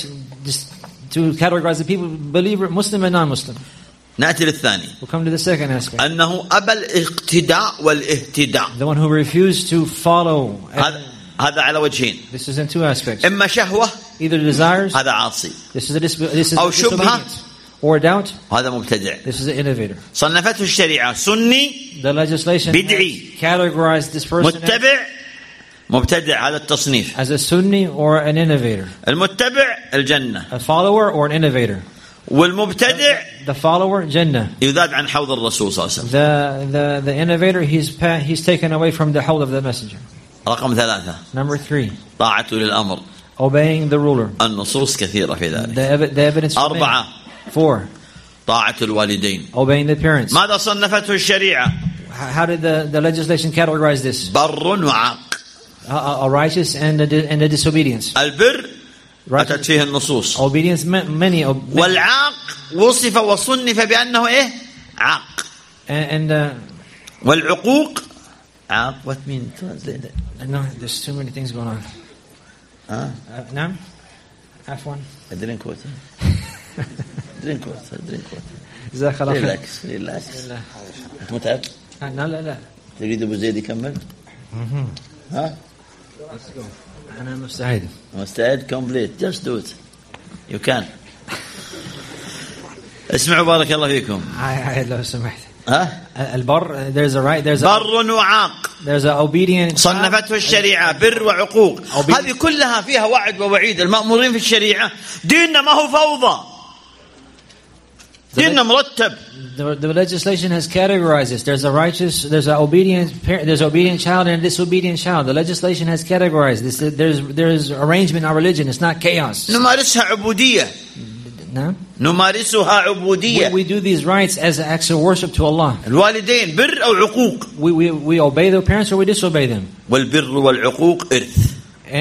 to categorize the people believer, Muslim and non-Muslim. نأتي للثاني. We'll come to the second aspect. أنه أبى الاقتداء والاهتداء. The one who refused to follow. هذا على وجهين. This is in 2 aspects. إما شهوة. Either desires. هذا عاصي. This is أو شبهة. Or doubt. هذا مبتدع. This is an innovator. صنفته الشريعة سني. The legislation بدعي. categorized this person. متبع. مبتدع هذا التصنيف. As a Sunni or an innovator. المتبع الجنة. A follower or an innovator. والمبتدع the follower Jannah. يذاد عن حوض الرسول صلى الله عليه وسلم. The innovator he's taken away from the hold of the messenger. رقم 3. Number 3. طاعة للأمر. Obeying the ruler. النصوص كثيرة في ذلك. The evidence. 4. 4. طاعة الوالدين. Obeying the parents. ماذا صنفته الشريعة؟ How did the legislation categorize this? بر وعاق. A righteous and a disobedience. البر أتت فيه النصوص. Obedience many. والعاق وصف وصنف بأنه إيه؟ عاق. And والعقوق عاق. What means translate? No, there's too many things going on. نعم. عفوا. Drink water. Drink water. Drink water. جزاك الله خير. Relax. أنت متعب؟ لا. تريد أبو زيد يكمل؟ ها؟ أنا مستعد. Complete. Just do it. You can. اسمعوا بارك الله فيكم. لو سمحت. ها؟ البر there's a right there's a بر وعاق. There's a obedient. صنفته الشريعة بر وعقوق. هذه كلها فيها وعد ووعيد. المأمورين في الشريعة ديننا ما هو فوضى. ديننا مرتب. The legislation has categorized this. There's a righteous, there's an obedient parent, there's an obedient child and a disobedient child. The legislation has categorized this. There's arrangement in our religion. It's not chaos. نمارسها عبودية. نعم. نمارسها عبودية. We do these rites as acts of worship to Allah. الوالدين بر أو عقوق. We obey their parents or we disobey them. والبر والعقوق إرث.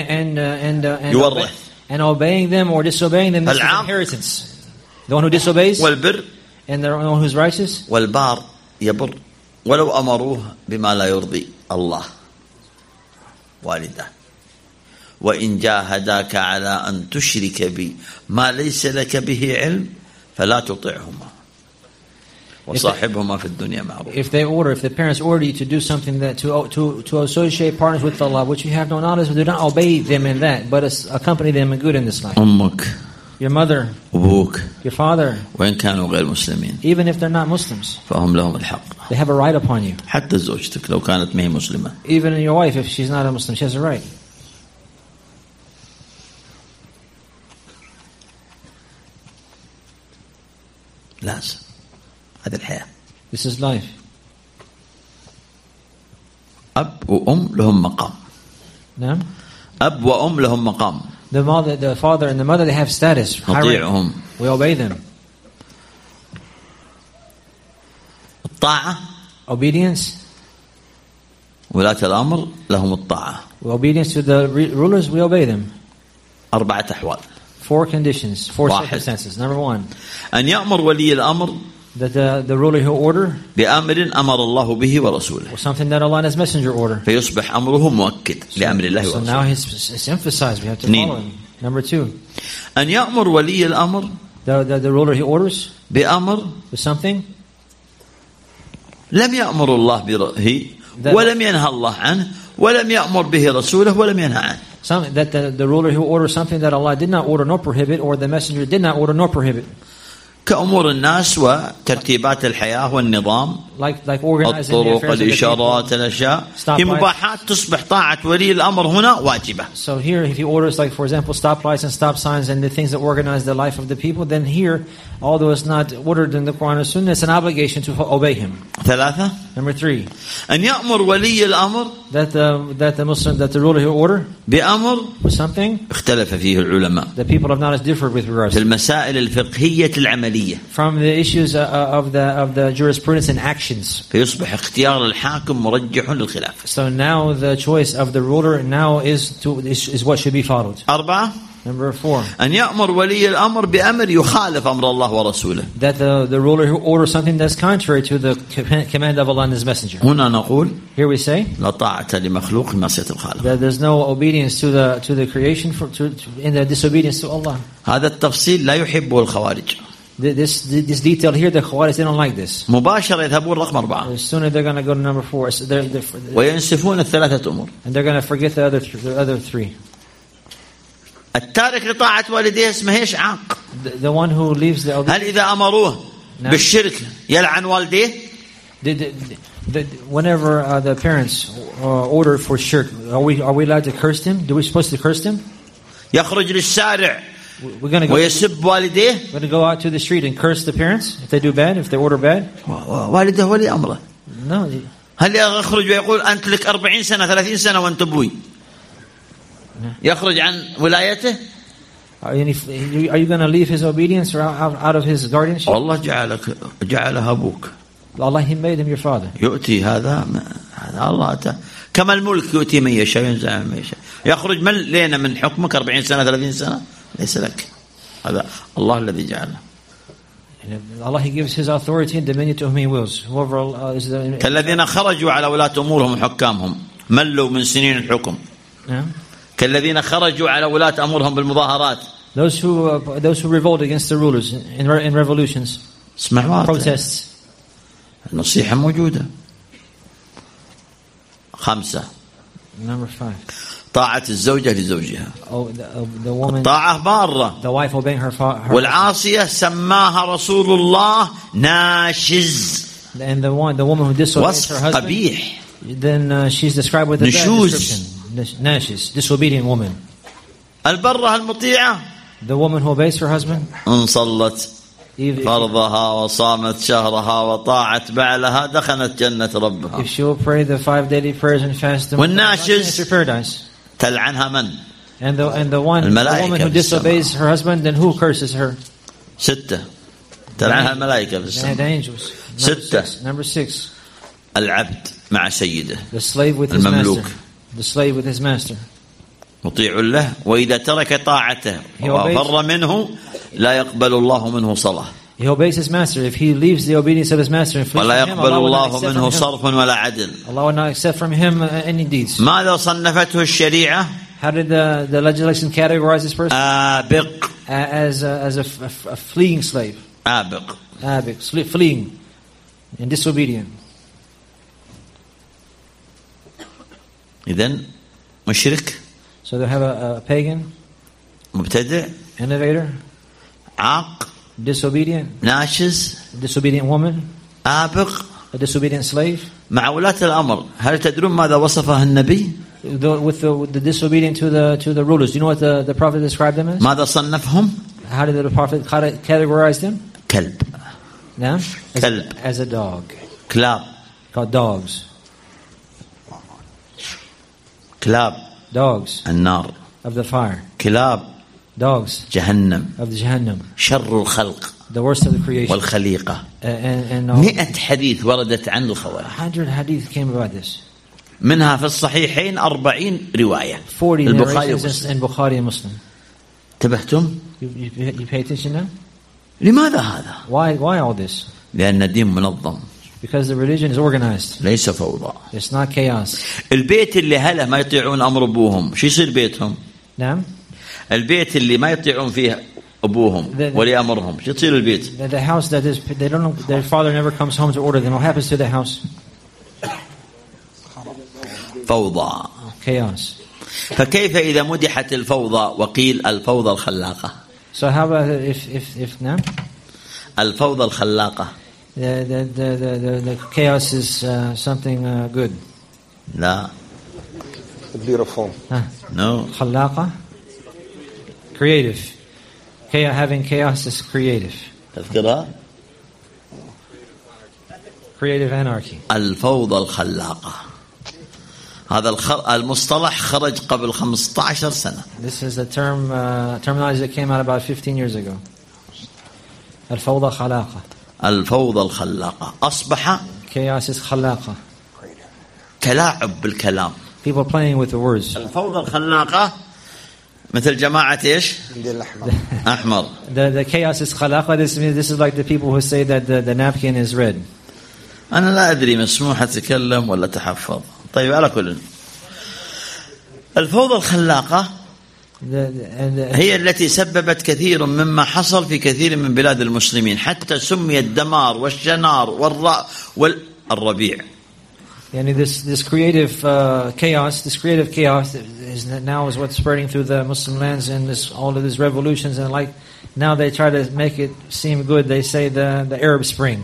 And obeying them or disobeying them is inheritance. The one who disobeys. والبر. And the one who's righteous. والبار يبر ولو أمروه بما لا يرضي الله والده وإن جاهداك على أن تشرك بي ما ليس لك به علم فلا تطعهما وصاحبهما في الدنيا معروف. If the parents order you to do something that to associate partners with Allah, which you have no knowledge of, do not obey them in that, but accompany them in good in this life. أمك. Your mother, أبوك, your father, وإن كانوا غير مسلمين, even if they're not Muslims, فهم لهم الحق. They have a right upon you. حتى زوجتك لو كانت ما هي مسلمة. Even your wife, if she's not a Muslim, she has a right. لازم. هذه الحياة. This is life. أب وأم لهم مقام. نعم. أب وأم لهم مقام. The father and the mother, they have status. نطيعهم. We obey them. الطاعة. Obedience. ولاة الأمر لهم الطاعة. Obedience to the rulers, we obey them. 4 أحوال. 4 conditions, 4 circumstances. Number 1. أن يأمر ولي الأمر. That the ruler who order. بأمر أمر الله به ورسوله. Or something that Allah and His Messenger order. فيصبح أمره مؤكد لأمر الله ورسوله. So now it's emphasized. We have to follow Him. Number 2. أن يأمر ولي الأمر. the ruler he orders بأمر with something لم يأمر الله به ولم ينهى الله عنه ولم يأمر به رسوله ولم ينهى عنه. That the ruler who orders something that Allah did not order nor prohibit, or the messenger did not order nor prohibit. كأمور الناس وترتيبات الحياة والنظام الطرق الإشارات الأشياء في مباحات تصبح طاعة ولي الأمر هنا واجبة. So here if he orders, like for example, stoplights and stop signs and the things that organize the life of the people, then here, although it's not ordered in the Quran and Sunnah, it's an obligation to obey him. 3. Number 3. أن يأمر ولي الأمر that the Muslim, that the ruler who order بأمر with something اختلف فيه العلماء the people have not as differed with regards في المسائل الفقهية العملية from the issues of the jurisprudence and actions. فيصبح اختيار الحاكم مرجح للخلاف. So now the choice of the ruler now is what should be followed. 4. Number 4. أن يأمر ولي الأمر بأمر يخالف أمر الله ورسوله. That the ruler who orders something that's contrary to the command of Allah and His Messenger. هنا نقول Here we say لا طاعة لمخلوق معصية الخالق. That there's no obedience to the creation in the disobedience to Allah. هذا التفصيل لا يحبه الخوارج. This detail here, the Khawarij, they don't like this. مباشرة يذهبون رقم 4. As soon as they're going to go to number 4, وينسفون الثلاثة أمور. And they're going to forget the other 3. التارك لطاعة والديه اسمه ايش؟ عاق. The one who leaves the هل إذا أمروه بالشرك يلعن والديه؟ Whenever the parents order for shirk, are we allowed to curse them? Do we supposed to curse them? يخرج للشارع We're going to go. ويسب والديه. We're going to go out to the street and curse the parents if they do bad, if they order bad. والده ولي أمره. No. هل يخرج ويقول أنت لك 40 سنة 30 سنة وأنت أبوي؟ يخرج عن ولايته؟ Are you going to leave his obedience or out of his guardianship? الله جعلها أبوك. Allah, He made him your father. يؤتي هذا الله أتى كما الملك يؤتي من يشاء وينزع من يشاء. يخرج من لنا من حكمك 40 سنة 30 سنة ليس لك. هذا الله الذي جعله. Allah, He gives His authority and dominion to whom He wills. Whoever is the كالذين خرجوا على ولاة أمورهم وحكامهم ملوا من سنين الحكم. كالذين خرجوا على ولاة أمورهم بالمظاهرات. Those who revolt against the rulers in revolutions, protests. النصيحة موجودة. 5. Number 5. طاعة الزوجة لزوجها. The woman, طاعة بارة. The wife obeying her والعاصية سماها رسول الله ناشز. And the woman who disobeys her husband. قبيح. Then she's described with a bad description. Nashiz, disobedient woman. البرة المطيعة. The woman who obeys her husband. إن صلت فرضها وصامت شهرها وطاعت بعلها دخلت جنة ربها. If she will pray the 5 daily prayers and fast, والناشز paradise. تلعنها من؟ And the woman who disobeys her husband, then who curses her? 6. تلعنها الملائكة في السماء. The angels. 6. Number 6. العبد مع سيده. The slave with his master. The slave with his master. مطيع له وإذا ترك طاعته وفر منه لا يقبل الله منه صلاة. He obeys his master. If he leaves the obedience of his master and flees ولا from him, يقبل الله منه صرف ولا عدل. Allah will not accept from him any deeds. ماذا صنفته الشريعة؟ How did the legislation categorize this person? آبق. As a fleeing slave. آبق. Fleeing and disobedient. إذن مشرك. So they have a pagan, مبتدع, innovator, عاق, disobedient, ناشز, disobedient woman, آبق, a disobedient slave. مع ولاة الأمر. هل تدرون ماذا وصفه النبي؟ With the disobedient to the rulers. Do you know what the Prophet described them as? ماذا صنفهم؟ How did the Prophet categorize them? كلب. Yeah? كلب. As a dog. كلاب. Called dogs. كلاب. Dogs. النار. Of the fire. كلاب. Dogs. جهنم. Of the Jahannam. شر الخلق. The worst of the creation. والخليقة. And 100 حديث وردت عن الخوارج. 100 hadith came about this. منها في الصحيحين 40 رواية. 40 narrations in Bukhari and Muslim. انتبهتم؟ You pay attention now? لماذا هذا؟ Why all this? لأن الدين منظم. Because the religion is organized. ليس فوضى. It's not chaos. البيت اللي هله ما يطيعون أمر أبوهم، شو يصير بيتهم؟ نعم. البيت اللي ما يطيعون فيه أبوهم وليأمرهم شو تصير البيت. The house that is, they don't know, their father never comes home to order them. What happens to the house? فوضى. Chaos. فكيف إذا مدحت الفوضى وقيل الفوضى الخلاقة؟ So how about if now? الفوضى الخلاقة. The chaos is something good. لا. Beautiful. No. خلاقة. Creative. Having chaos is creative. تذكرها؟ Creative anarchy. الفوضى الخلاقة. هذا المصطلح خرج قبل 15 سنة. This is a terminology that came out about 15 years ago. الفوضى خلاقة. الفوضى الخلاقة أصبح chaos is خلاقة. تلاعب بالكلام. People playing with the words. الفوضى الخلاقة مثل جماعة إيش؟ أحمر. The chaos is خلاقة. This is like the people who say that the napkin is red. أنا لا أدري مسموح أتكلم ولا تحفظ. طيب على كل الفوضى الخلاقة هي التي سببت كثير مما حصل في كثير من بلاد المسلمين حتى سمي الدمار والشنار والربيع. Yani this creative chaos is now is what's spreading through the Muslim lands, and all of these revolutions, and like now they try to make it seem good. They say the Arab Spring.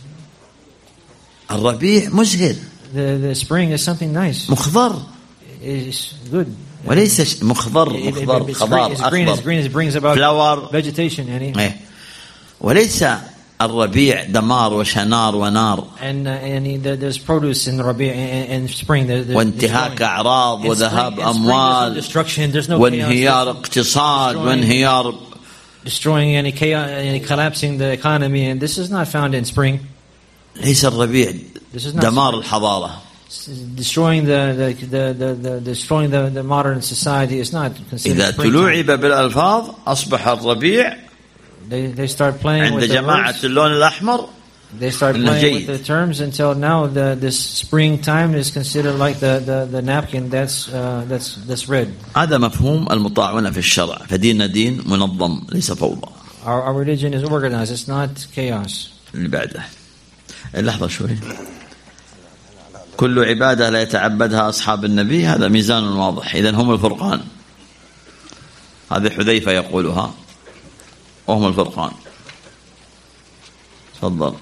الربيع مزهر. The spring is something nice. مخضر. It's good. وليس مخضر خضار أخضر. Green brings about flower vegetation. يعني. وليس الربيع دمار وشنار ونار. And there's produce in the Rabi' and spring. وانتهاك أعراض وذهاب أموال. وانهيار اقتصاد وانهيار. Destroying and collapsing the economy, and this is not found in spring. ليس الربيع دمار الحضارة. Destroying the modern society is not considered. إذا تلوعب بالألفاظ أصبح الربيع. They start playing عند with the جماعة words. اللون الأحمر. They start playing with the terms until now this springtime is considered like the napkin that's red. هذا مفهوم المطاعون في الشرع. فديننا دين منظم ليس فوضى. Our religion is organized. It's not chaos. اللي بعده. لحظة شوي. كل عبادة لا يتعبدها أصحاب النبي هذا ميزان واضح. إذن هم الفرقان. هذه حذيفة يقولها وهم الفرقان. تفضل.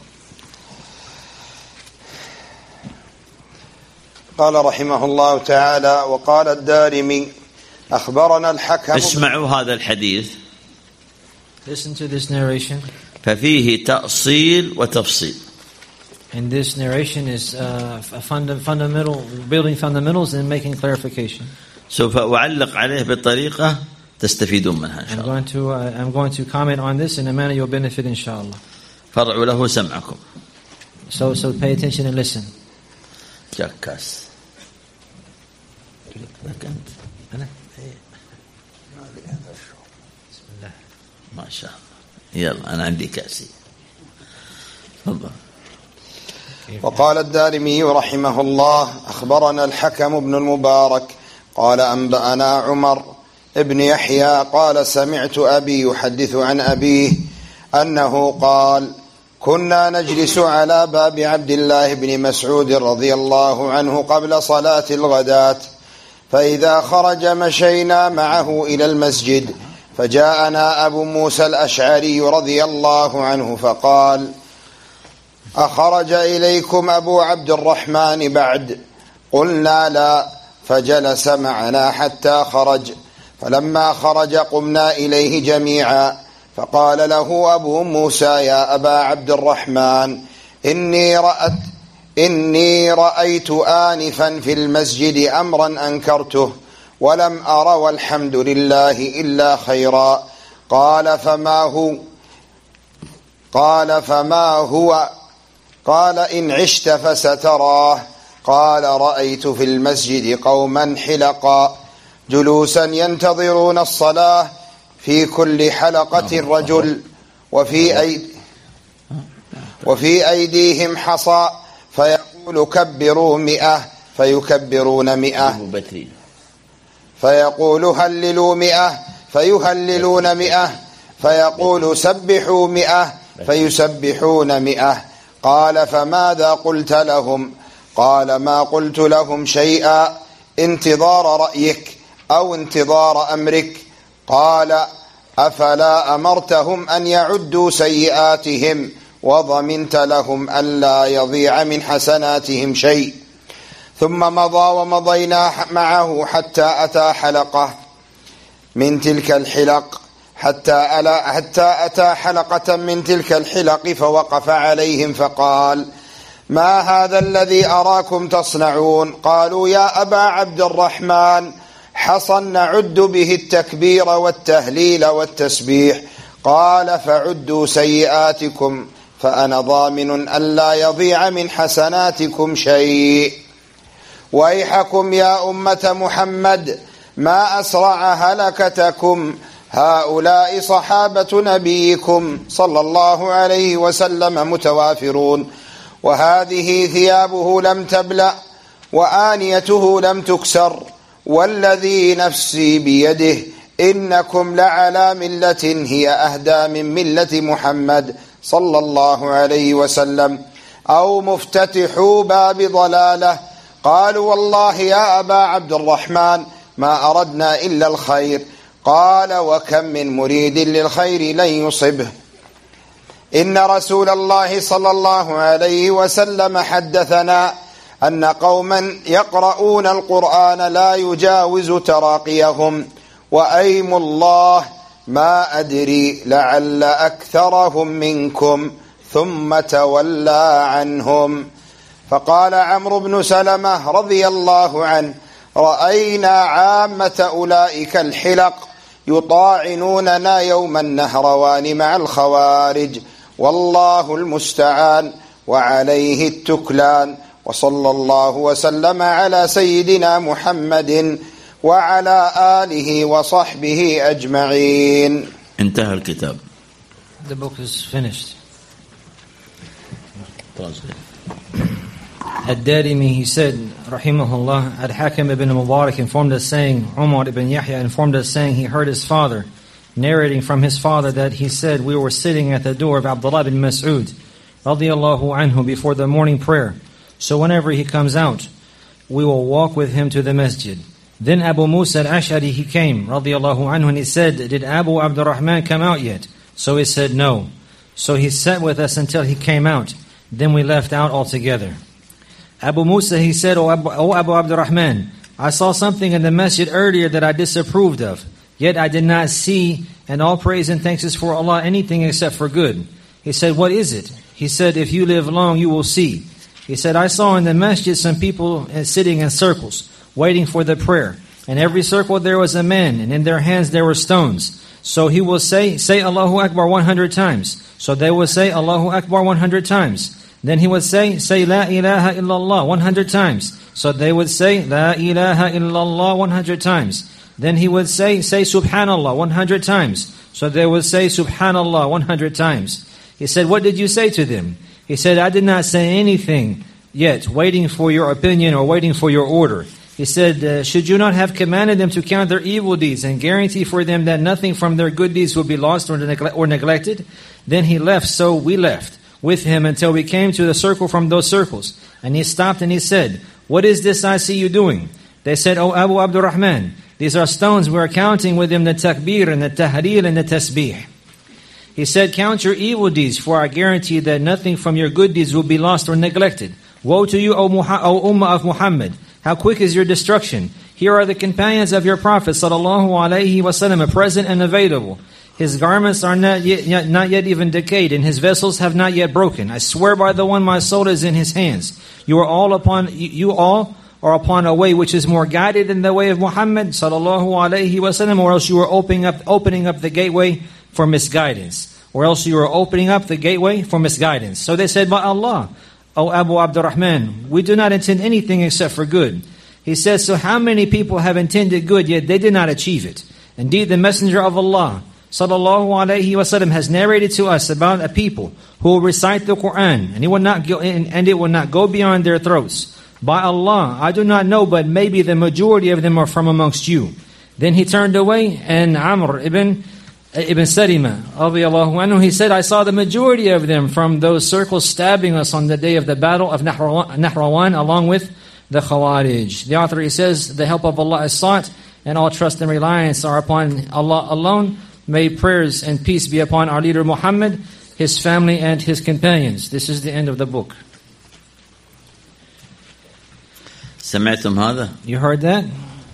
قال رحمه الله تعالى وقال الدارمي أخبرنا الحكم. اسمعوا هذا الحديث. Listen to this narration. ففيه تأصيل وتفصيل. And this narration is fundamental, building fundamentals and making clarification. سوف أعلق عليه بطريقة تستفيدون منها إن شاء الله. I'm going to comment on this in a manner you'll benefit inshallah. فرعوا له سمعكم. So pay attention and listen. جاكاس. أنا. بسم الله. ما شاء الله. يلا أنا عندي كاسي. تفضل. وقال الدارمي رحمه الله أخبرنا الحكم بن المبارك قال أنبأنا عمر ابن يحيى قال سمعت أبي يحدث عن أبيه أنه قال كنا نجلس على باب عبد الله بن مسعود رضي الله عنه قبل صلاة الغداة فإذا خرج مشينا معه إلى المسجد فجاءنا أبو موسى الأشعري رضي الله عنه فقال أخرج إليكم أبو عبد الرحمن بعد؟ قلنا لا، فجلس معنا حتى خرج، فلما خرج قمنا إليه جميعا فقال له أبو موسى يا أبا عبد الرحمن إني رأيت آنفا في المسجد أمرا أنكرته ولم أر والحمد لله إلا خيرا. قال فما هو؟ قال إن عشت فستراه. قال رأيت في المسجد قوما حلقا جلوسا ينتظرون الصلاة في كل حلقة رجل وفي أيديهم حصى فيقول كبروا 100 فيكبرون 100 فيقول هللوا 100 فيهللون 100 فيقول سبحوا 100 فيسبحون 100. قال فماذا قلت لهم؟ قال ما قلت لهم شيئا، انتظار رأيك أو انتظار أمرك. قال أفلا أمرتهم أن يعدوا سيئاتهم وضمنت لهم ألا يضيع من حسناتهم شيء؟ ثم مضى ومضينا معه حتى أتى حلقة من تلك الحلق، حتى أتى حلقة من تلك الحلق فوقف عليهم فقال ما هذا الذي أراكم تصنعون؟ قالوا يا أبا عبد الرحمن حصى نعد به التكبير والتهليل والتسبيح. قال فعدوا سيئاتكم فأنا ضامن ألا يضيع من حسناتكم شيء. ويحكم يا أمة محمد ما أسرع هلكتكم، هؤلاء صحابة نبيكم صلى الله عليه وسلم متوافرون، وهذه ثيابه لم تبلأ وآنيته لم تكسر، والذي نفسي بيده إنكم لعلى ملة هي أهدى من ملة محمد صلى الله عليه وسلم، أو مفتتحوا باب ضلالة. قالوا والله يا أبا عبد الرحمن ما أردنا إلا الخير. قال وكم من مريد للخير لن يصبه. إن رسول الله صلى الله عليه وسلم حدثنا أن قوما يقرؤون القرآن لا يجاوز تراقيهم، وأيم الله ما أدري لعل أكثرهم منكم، ثم تولى عنهم. فقال عمرو بن سلمة رضي الله عنه رأينا عامة أولئك الحلق يطاعنوننا يوم النهروان مع الخوارج، والله المستعان وعليه التكلان. وصلى الله وسلم على سيدنا محمد وعلى آله وصحبه أجمعين. انتهى الكتاب. The book is finished. Ad-Darimi, he said, rahimahullah, Al-Hakim ibn Mubarak informed us saying, Umar ibn Yahya informed us saying he heard his father narrating from his father that he said, we were sitting at the door of Abdullah bin Mas'ud radiyallahu anhu before the morning prayer. So whenever he comes out, we will walk with him to the masjid. Then Abu Musa al-Ash'ari, he came radiyallahu anhu, and he said, did Abu Abdurrahman come out yet? So he said no. So he sat with us until he came out. Then we left out altogether. Abu Musa, he said, O Abu Abdurrahman, I saw something in the masjid earlier that I disapproved of, yet I did not see, and all praise and thanks is for Allah, anything except for good. He said, what is it? He said, if you live long, you will see. He said, I saw in the masjid some people sitting in circles, waiting for the prayer. In every circle there was a man, and in their hands there were stones. So he will say Allahu Akbar 100 times. So they will say Allahu Akbar 100 times. Then he would say La ilaha illallah 100 times. So they would say La ilaha illallah 100 times. Then he would say Subhanallah 100 times. So they would say Subhanallah 100 times. He said, what did you say to them? He said, I did not say anything yet, waiting for your opinion or waiting for your order. He said, should you not have commanded them to count their evil deeds and guarantee for them that nothing from their good deeds will be lost or neglected? Then he left, so we left with him until we came to the circle from those circles. And he stopped and he said, what is this I see you doing? They said, O Abu Abdurrahman, these are stones, we are counting with them the takbir and the tahleel and the tasbih. He said, count your evil deeds, for I guarantee that nothing from your good deeds will be lost or neglected. Woe to you, O Ummah of Muhammad! How quick is your destruction! Here are the companions of your Prophet sallallahu alaihi wasallam, present and available. His garments are not yet even decayed, and his vessels have not yet broken. I swear by the one my soul is in his hands. You all are upon a way which is more guided than the way of Muhammad sallallahu alaihi wasallam, or else you are opening up the gateway for misguidance. Or else you are opening up the gateway for misguidance. So they said, by Allah, O Abu Abdurrahman, we do not intend anything except for good. He says, so how many people have intended good, yet they did not achieve it? Indeed, the Messenger of Allah sallallahu alaihi wasallam has narrated to us about a people who will recite the Quran, and it will not go beyond their throats. By Allah, I do not know, but maybe the majority of them are from amongst you. Then he turned away, and Amr ibn Ibn Salima, radiyallahu anhu, he said, I saw the majority of them from those circles stabbing us on the day of the battle of Nahrawan along with the Khawarij. The author, he says, the help of Allah is sought and all trust and reliance are upon Allah alone. May prayers and peace be upon our leader Muhammad, his family and his companions. This is the end of the book. سمعتم هذا؟ You heard that?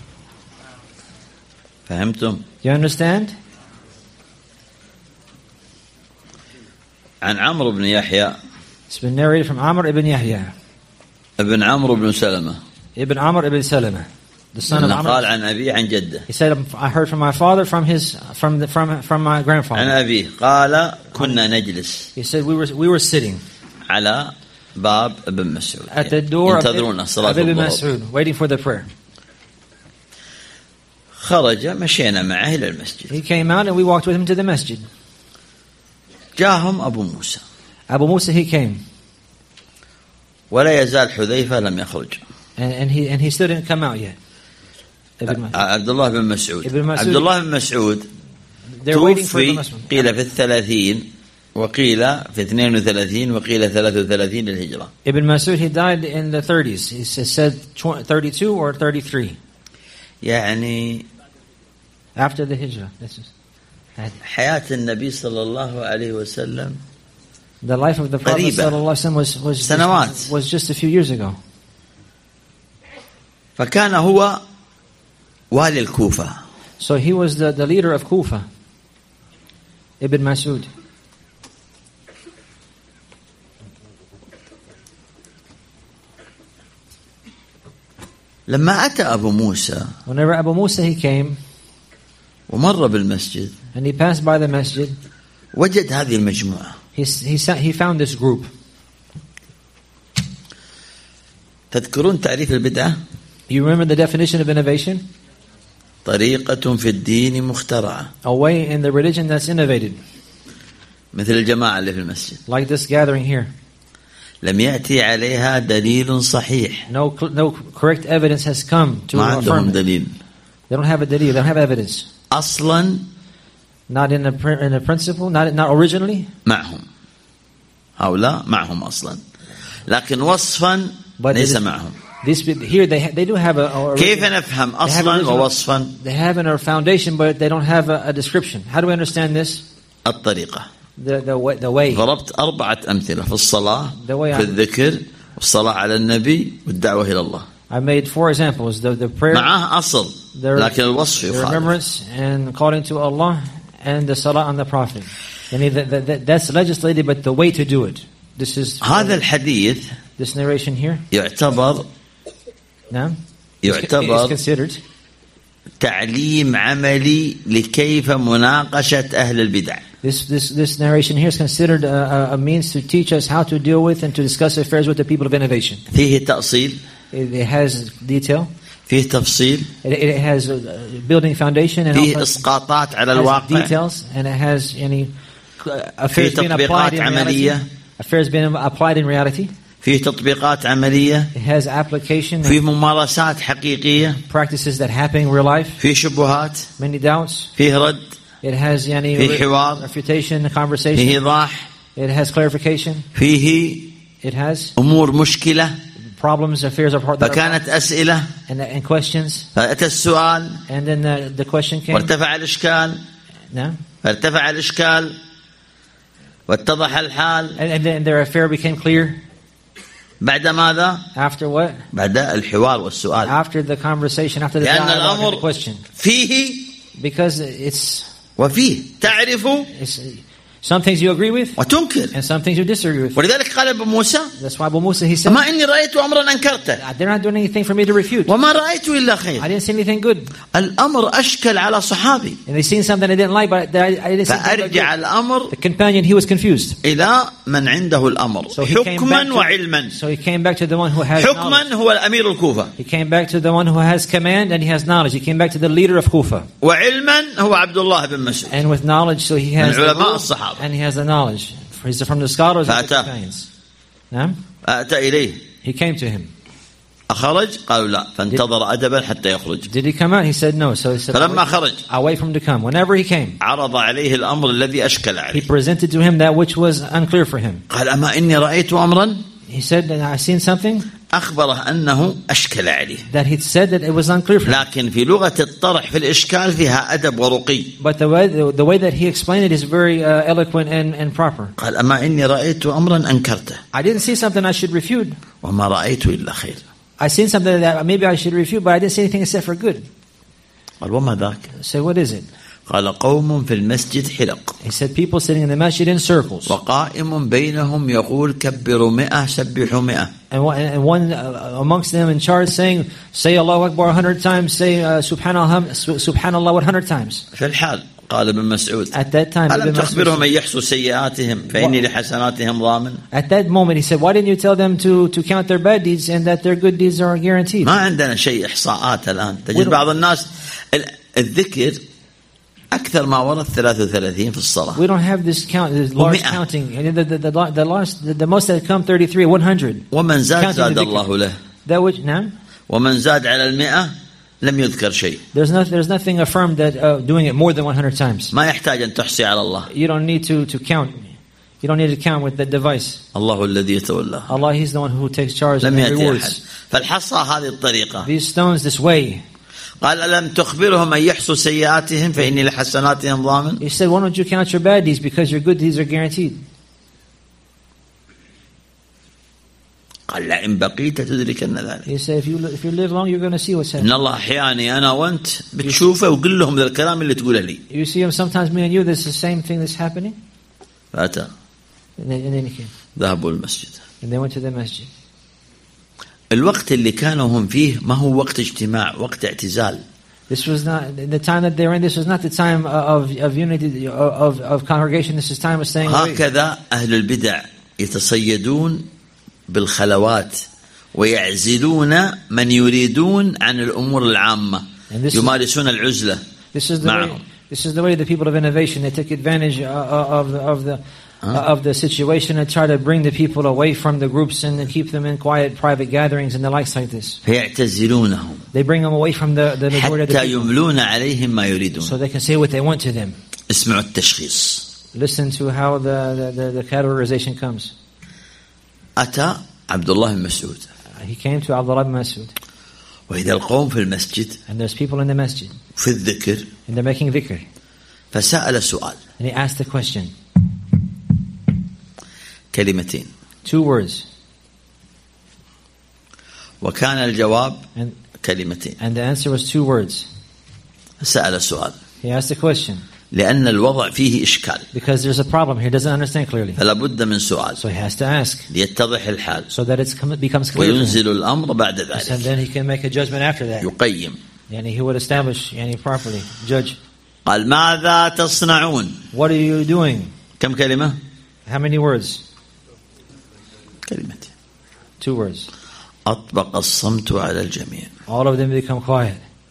فهمتم؟ You understand? عن عمرو بن يحيى. It's been narrated from Amr ibn Yahya. ابن عمرو بن سلمة. Ibn Amr ibn Salama, the son of Amr. قال عن أبي عن جده. He said, I heard from my father, from my grandfather. عن أبي قال كنا نجلس. He said we were sitting على باب ابن مسعود. at the door of Ibn Mas'ud, waiting for the prayer. خرج مشينا معه إلى المسجد. He came out and we walked with him to the masjid. جاهم أبو موسى. Abu Musa, he came. ولا يزال حذيفة لم يخرج. And he still didn't come out yet. عبد الله بن مسعود. Ibn Mas'ud. عبد الله بن مسعود توفي قيل في 30 وقيل في 32 وقيل 33 للهجرة. Ibn Mas'ud, he died in the 30s. He said 32 or 33. يعني After the hijrah. This is حياة النبي صلى الله عليه وسلم the life of the Prophet سنوات. was just a few years ago. فكان هو والي الكوفة. So he was the leader of Kufa, Ibn Mas'ud. لما أتى أبو موسى Whenever Abu Musa, he came ومر بالمسجد and he passed by the masjid, وجد هذه المجموعة. he found this group. تذكرون تعريف البدعة؟ You remember the definition of innovation? طريقة في الدين مخترعة. A way in the religion that's innovated. مثل الجماعة اللي في المسجد. Like this gathering here. لم يأتي عليها دليل صحيح. No correct evidence has come to ما affirm عندهم it. دليل. They don't have a dalil. They don't have evidence. أصلا Not in a principle. Not originally. معهم. هؤلاء معهم أصلا. لكن وصفا ليس معهم. Here they do have a كيف نفهم أصلا ووصفا؟ They have a foundation, but they don't have a description. How do we understand this? الطريقة. The way. ضربت 4 أمثلة في الصلاة في الذكر والصلاة على النبي والدعوة إلى الله. I made 4 examples. The prayer, معاه أصل لكن الوصف the يخالف. remembrance and calling to Allah and the salah on the Prophet. That's legislated, but the way to do it. This is هذا الحديث this narration here. يعتبر is considered تعليم عملي لكيف مناقشة أهل البدع. This narration here is considered a means to teach us how to deal with and to discuss affairs with the people of innovation. فيه تأصيل. It has detail. فيه تفصيل. It has building foundation and فيه إسقاطات على الواقع. details, and it has affairs being applied in reality. Affairs being applied in reality. فيه تطبيقات عملية. It has application. فيه ممارسات حقيقية. Practices that happen in real life. فيه شبهات. Many doubts. فيه رد. It has فيه حوار. refutation, conversation. فيه إيضاح. It has clarification. فيه It has أمور مشكلة. problems, affairs of heart. فكانت أسئلة. And questions. فأتى السؤال. And then the question came. وارتفع الإشكال. فارتفع الإشكال. واتضح الحال. And then their affair became clear. بعد ماذا؟ After what? بعد الحوار والسؤال. After the conversation, after the dialogue and the question. فيه. Because it's. وفيه تعرف. Some things you agree with, وتنكر. and some things you disagree with. ولذلك قال أبو موسى. That's why Abu Musa, he said. ما إني رأيت أمرا أنكرته. They're not doing anything for me to refute. وما رأيت إلا خير. I didn't see anything good. الأمر أشكل على صحابي. And they seen something I didn't like, but I didn't see anything فأرجع الأمر. The companion, he was confused. إلى من عنده الأمر. حكما وعلما. So he came back to the one who has حكما هو الأمير الكوفة. He came back to the one who has command and he has knowledge. He came back to the leader of Kufa. وعلما هو عبد الله بن مسعود. And with knowledge, so he has من علماء الصحابة. And he has the knowledge. He's from the scholars of the companions. أتى إليه. He came to him. أخرج قالوا لا فانتظر أدبا حتى يخرج. Did he come out? He said no. So he said, فلما خرج I'll wait for him to come. Whenever he came, عرض عليه الأمر الذي أشكل he عليه. presented to him that which was unclear for him. قال أما إني رأيت أمرا. He said, I've seen something أخبره أنه أشكل عليه. that he said that it was unclear for him. لكن في لغة الطرح في الإشكال فيها أدب ورقي. But the way that he explained it is very eloquent and proper. قال أما إني رأيت أمرا أنكرته. I didn't see something I should refute. وما رأيت إلا خير. I seen something that maybe I should refute, but I didn't see anything except for good. قال وما ذاك. So what is it? قال قوم في المسجد حلق. He said people sitting in the masjid in circles. وقائم بينهم يقول كبروا 100 سبحوا 100. And one amongst them in charge saying, say Allahu Akbar 100 times, say Subhanallah 100 times. في الحال قال ابن مسعود At that time, ألم تخبرهم أن يحصوا سيئاتهم فإني لحسناتهم ضامن. At that moment he said, why didn't you tell them to count their bad deeds and that their good deeds are guaranteed? ما عندنا شيء إحصاءات الآن. تجد بعض الناس الذكر أكثر ما ورد 33 في الصلاة. We don't have this count, this large counting. The most that come 33, 100. ومن زاد الله له. That which now? ومن زاد على 100 لم يذكر شيء. There's nothing affirmed that doing it more than 100 times. ما يحتاج أن تحصي على الله. You don't need to count. You don't need to count with the device. الله الذي يتولى. Allah, He's the one who takes charge and rewards. فالحصى هذه الطريقة. These stones this way. قال ألم تخبرهم أن يحصوا سيئاتهم فإني لحسناتهم ضامن. He said, why don't you count your bad deeds because your good deeds are guaranteed. قال لئن بقيت تدركن ذلك. He said, if you live long, you're going to see what's happening. إن الله أحياني أنا وأنت بتشوفه وقل لهم ذا الكلام اللي تقوله لي. You see him sometimes, me and you, this is the same thing that's happening. فأتى. And then he came. ذهبوا المسجد. And they went to the masjid. الوقت اللي كانوا هم فيه ما هو وقت اجتماع، وقت اعتزال. This was not the time that they were in. This was not the time of unity of congregation. This is time of staying away. هكذا أهل البدع يتصيدون بالخلوات ويعزلون من يريدون عن الأمور العامة. يمارسون العزلة معهم. This is the way the people of innovation, they take advantage of the situation and try to bring the people away from the groups and keep them in quiet private gatherings and the likes like this. فيعتزلونهم. They bring them away from the majority of the حتى يملون عليهم ما يريدون. So they can say what they want to them. اسمعوا التشخيص. Listen to how the categorization comes. أتى عبد الله بن مسعود. He came to Abdullah ibn Mas'ud. وإذا القوم في المسجد. And there's people in the masjid. في الذكر. And they're making dhikr. فسأل سؤال. And he asked a question. كلمتين. 2 words. وكان الجواب كلمتين. And the answer was 2 words. سأل سؤال. He asked a question. لأن الوضع فيه إشكال. Because there's a problem here, he doesn't understand clearly. فلا بد من سؤال. So he has to ask. ليتضح الحال. So that it becomes clear. وينزل الأمر بعد ذلك. And then he can make a judgment after that. يقيم. And he would establish properly, judge. قال ماذا تصنعون؟ What are you doing? كم كلمة؟ How many words? كلمتين. 2 words. أطبق الصمت على الجميع. All of them become quiet.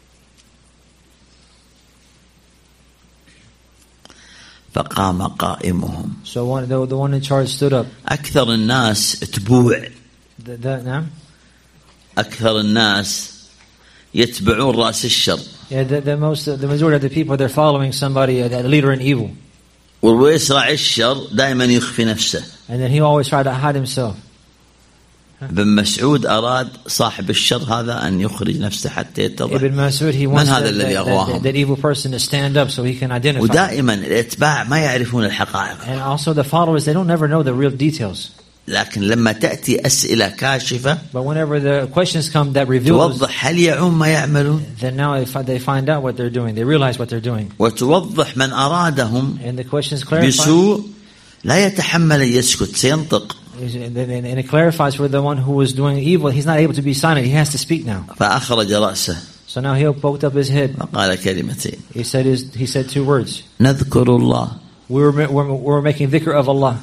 فقام قائمهم. So the one in charge stood up. أكثر الناس تبوع. نعم. أكثر الناس يتبعون رأس الشر. Yeah, the majority of the people, they're following somebody, a leader in evil. ويسرع الشر دائما يخفي نفسه. And then he always tried to hide himself. ابن مسعود أراد صاحب الشر هذا أن يخرج نفسه حتى يتضح. Ibn Mas'ud, he wants that evil person to stand up so he can identify. ودائما الاتباع ما يعرفون الحقائق. And also the followers, they don't never know the real details. لكن لما تأتي أسئلة كاشفة. But whenever the questions come that reveal. توضح هل يعون ما يعملون. Then now they find out what they're doing. They realize what they're doing. وتوضح من أرادهم. And the questions clarify. بسوء لا يتحمل أن يسكت سينطق. And it clarifies for the one who was doing evil. He's not able to be silent. He has to speak now. فأخرج رأسه. So now he poked up his head. وقال كلمتين. He said 2 words. نذكر الله. We're making dhikr of Allah.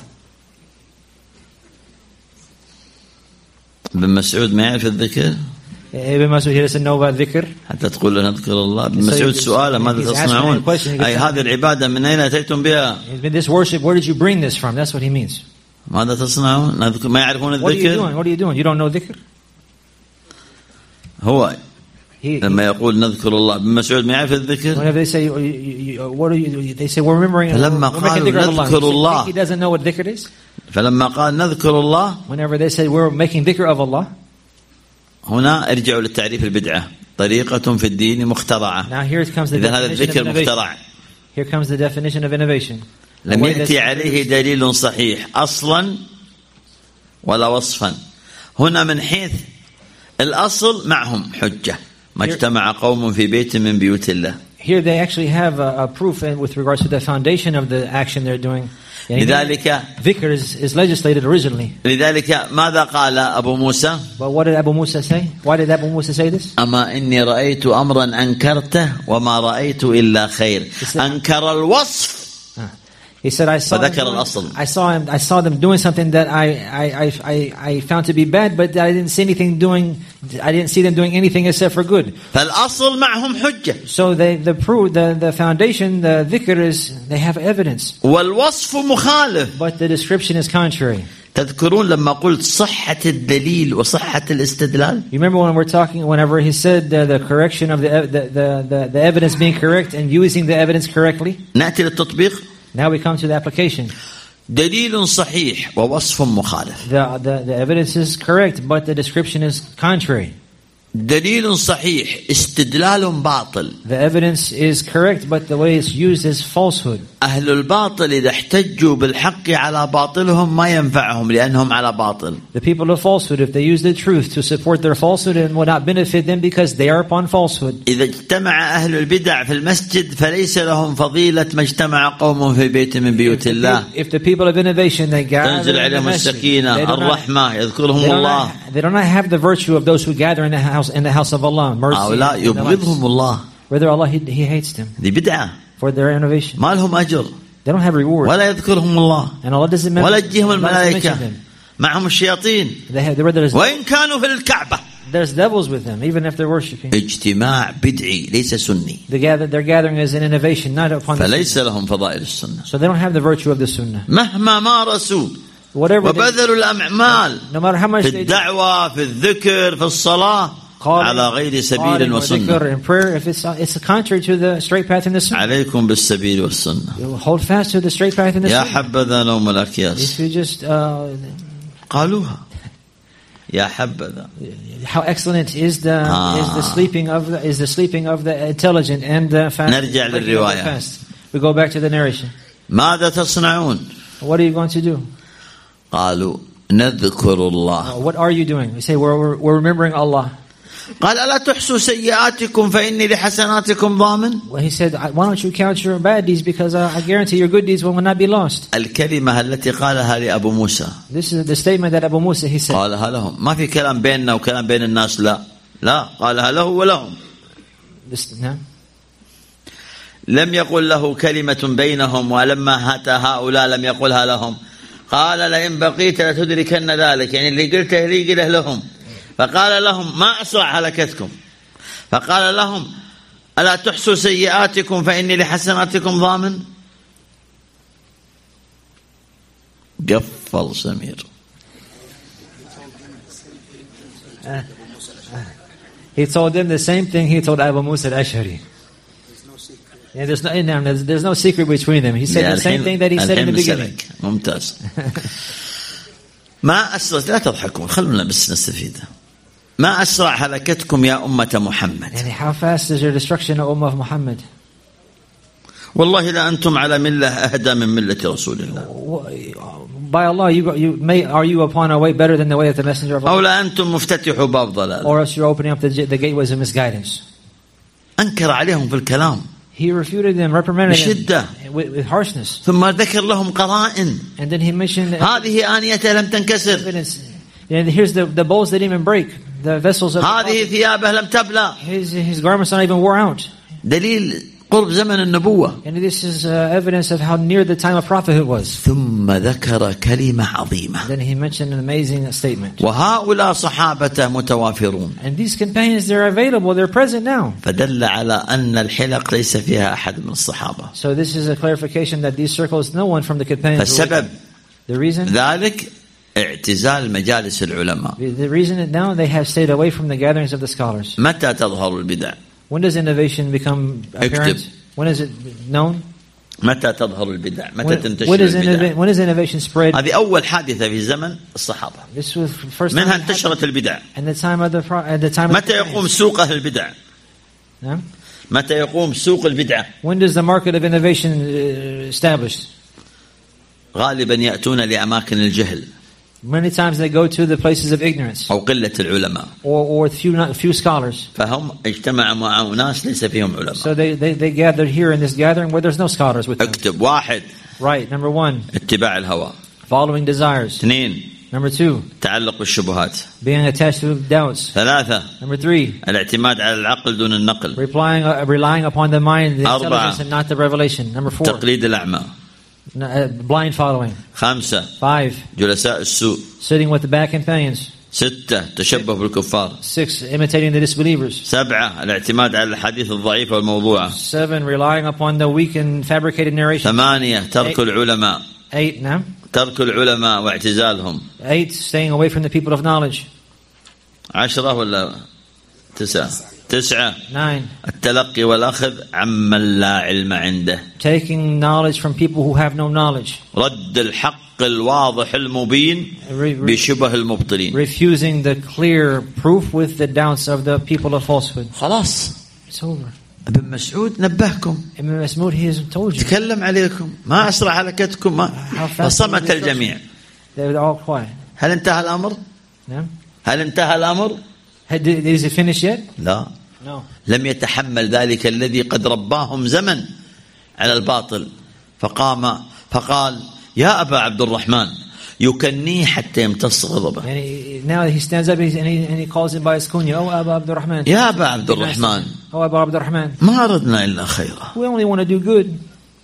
ابن مسعود ما يعرف الذكر. Ibn Mas'ud, he doesn't know about dhikr. حتى تقول له نذكر الله. ابن مسعود سؤاله ماذا تصنعون؟ أي هذه العبادة من أين أتيتم بها؟ This worship, where did you bring this from? That's what he means. ماذا تصنعون؟ ما يعرفون الذكر. What are you doing? You don't know dhikr? هو لما يقول نذكر الله ابن مسعود ما يعرف الذكر. Whenever they say, what are you? They say we're remembering. فلما قالوا نذكر الله, he doesn't know what dhikr is. فلما قال نذكر الله, whenever they say we're making dhikr of Allah, هنا ارجعوا للتعريف البدعة طريقة في الدين مخترعة. Now here comes the إذا هذا الذكر مخترع. Here comes the definition of innovation. لم يأتي عليه دليل صحيح أصلا ولا وصفا. هنا من حيث الأصل معهم حجة. ما اجتمع قوم في بيت من بيوت الله. Here they actually have a proof with regards to the foundation of the action they're doing. لذلك dhikr is legislated originally. لذلك ماذا قال أبو موسى؟ But what did Abu Musa say? Why did Abu Musa say this? أما إني رأيت أمرا أنكرته وما رأيت إلا خير. أنكر الوصف. He said, I saw them doing something that I found to be bad, but I didn't see them doing anything except for good. فالأصل معهم حجة. So the foundation, the dhikr is, they have evidence. والوصف مخالف. But the description is contrary. تذكرون لما قلت صحة الدليل وصحة الاستدلال؟ You remember whenever he said the correction of the evidence being correct and using the evidence correctly? نأتي للتطبيق. Now we come to the application. دليل صحيح ووصف مخالف. The evidence is correct, but the description is contrary. دليل صحيح استدلال باطل. The evidence is correct, but the way it's used is falsehood. أهل الباطل إذا احتجوا بالحق على باطلهم ما ينفعهم لأنهم على باطل. The people of falsehood, if they use the truth to support their falsehood, it will not benefit them because they are upon falsehood. إذا اجتمع أهل البدع في المسجد فليس لهم فضيلة ما اجتمع قوم في بيت من بيوت الله. If the people of innovation they gather, تنزل عليهم السكينة الرحمة يذكرهم الله. They do not have the virtue of those who gather in the house of Allah. Mercy. هؤلاء يبغضهم الله. Whether Allah he hates them. دي بدعة. For their innovation. ما لهم أجر. They don't have reward. ولا يذكرهم الله. And Allah doesn't mention. ولا يجيهم الملائكة. معهم الشياطين. وإن كانوا في الكعبة. There's devils with them, even if they're worshiping. اجتماع بدعي ليس سني. Their gathering is an innovation, not upon. فليس لهم فضائل السنة. So they don't have the virtue of the sunnah. مهما مارسوا. وبذلوا الأعمال. No matter how much في الدعوة في الذكر في الصلاة. على غير سبيل وسنة. In prayer, if it's contrary to the straight path in the sunnah. عليكم بالسبيل والسنة. You hold fast to the straight path in the sunnah. يا حبذا نوم الأكياس. If you just قالوها. يا حبذا. How excellent is the sleeping of the intelligent and the fast. نرجع للرواية. We go back to the narration. ماذا تصنعون؟ What are you going to do? قالوا نذكر الله. What are you doing? We say we're remembering Allah. قال ألا تحصوا سيئاتكم فإني لحسناتكم ضامن. Well, he said, why don't you count your bad deeds because I guarantee your good deeds will not be lost. الكلمة التي قالها لأبو موسى. This is the statement that Abu Musa he said. قالها لهم. ما في كلام بيننا وكلام بين الناس لا قالها له ولهم. لم يقل له كلمة بينهم ولما أتى هؤلاء لم يقلها لهم. قال لئن بقيت لتدركن ذلك يعني اللي قلته لي قله لهم. فقال لهم ما أسرع هلكتكم. فقال لهم ألا تحصوا سيئاتكم فإني لحسناتكم ضامن. قفل سمير. He told them the same thing he told Abu Musa al-Ash'ari. Yeah, there's no secret between them. He said the same thing that he said in the beginning. ممتاز. ما أسرع لا تضحكون خلونا بس نستفيد. ما أسرع هلكتكم يا أمة محمد. And how fast is your destruction, O Ummah of Muhammad? والله لا أنتم على ملة أهدى من ملة رسول الله. By Allah, are you upon a way better than the way of the Messenger of Allah? أو لا أنتم مفتتحوا باب ضلال. Or else you're opening up the gateways of misguidance. أنكر عليهم في الكلام. He refuted them, reprimanded بشدة. them with harshness. ثم ذكر لهم قرائن. And then he mentioned هذه آنيته لم تنكسر. And here's the bowls that didn't even break. The vessels of هذه ثيابه لم تبلى. His garments not even wore out. دليل قرب زمن النبوة. And this is evidence of how near the time of prophethood was. ثم ذكر كلمة عظيمة. Then he mentioned an amazing statement. وهؤلاء صحابته متوافرون. And these companions, they're available, they're present now. فدل على أن الحلق ليس فيها أحد من الصحابة. So this is a clarification that these circles, no one from the companions. فالسبب The reason ذلك اعتزال مجالس العلماء. The reason that now they have stayed away from the gatherings of the scholars. متى تظهر البدع؟ When does innovation become apparent? When is it known? متى تظهر البدع؟ متى تنتشر البدع؟ When is innovation spread? هذه أول حادثة في زمن الصحابة. This was first منها انتشرت البدع. And the time of the متى يقوم سوق أهل البدع؟ نعم. متى يقوم سوق البدعة؟ When does the market of innovation established? غالبا يأتون لأماكن الجهل. Many times they go to the places of ignorance. أو قلة العلماء. Or few scholars. فهم اجتمعوا مع أناس ليس فيهم علماء. So they gathered here in this gathering where there's no scholars with them. اكتب. واحد. Right. Number 1. اتباع الهوى. Following desires. 2. Number 2. تعلق بالشبهات. Being attached to doubts. 3. Number 3. الاعتماد على العقل دون النقل. Relying upon the mind, the 4. intelligence, and not the revelation. Number 4. تقليد الأعمى. Blind following. 5. 5. جلساء السوء. Sitting with the back companions. 6. تشبه بالكفار. 6. Imitating the disbelievers. 7. الاعتماد على الحديث الضعيف والموضوعة. 7. Relying upon the weak and fabricated narration. 8. ترك العلماء. 8. نعم. ترك العلماء واعتزالهم. 8. Staying away from the people of knowledge. 10 ولا 9. 9. التلقي والأخذ عمن لا علم عنده. Taking knowledge from people who have no knowledge. رد الحق الواضح المبين بشبه المبطلين. Refusing the clear proof with the doubts of the people of falsehood. خلاص. It's over. ابن مسعود نبهكم. Ibn Mas'ud, he has told you. تكلم عليكم. ما أسرع حركتكم. ما فصمت الجميع. They were all quiet. هل انتهى الأمر؟ نعم. هل انتهى الأمر؟ Is it finished yet? لا. No. لم يتحمل ذلك الذي قد رباهم زمن على الباطل فقال يا أبا عبد الرحمن يكنيه حتى يمتص غضبه. And now he stands up and he calls him by his kunya. Oh, Abu Abd al-Rahman. يا أبا عبد الرحمن. Oh, Abu Abd al-Rahman. ما أردنا إلا خيرا. We only want to do good.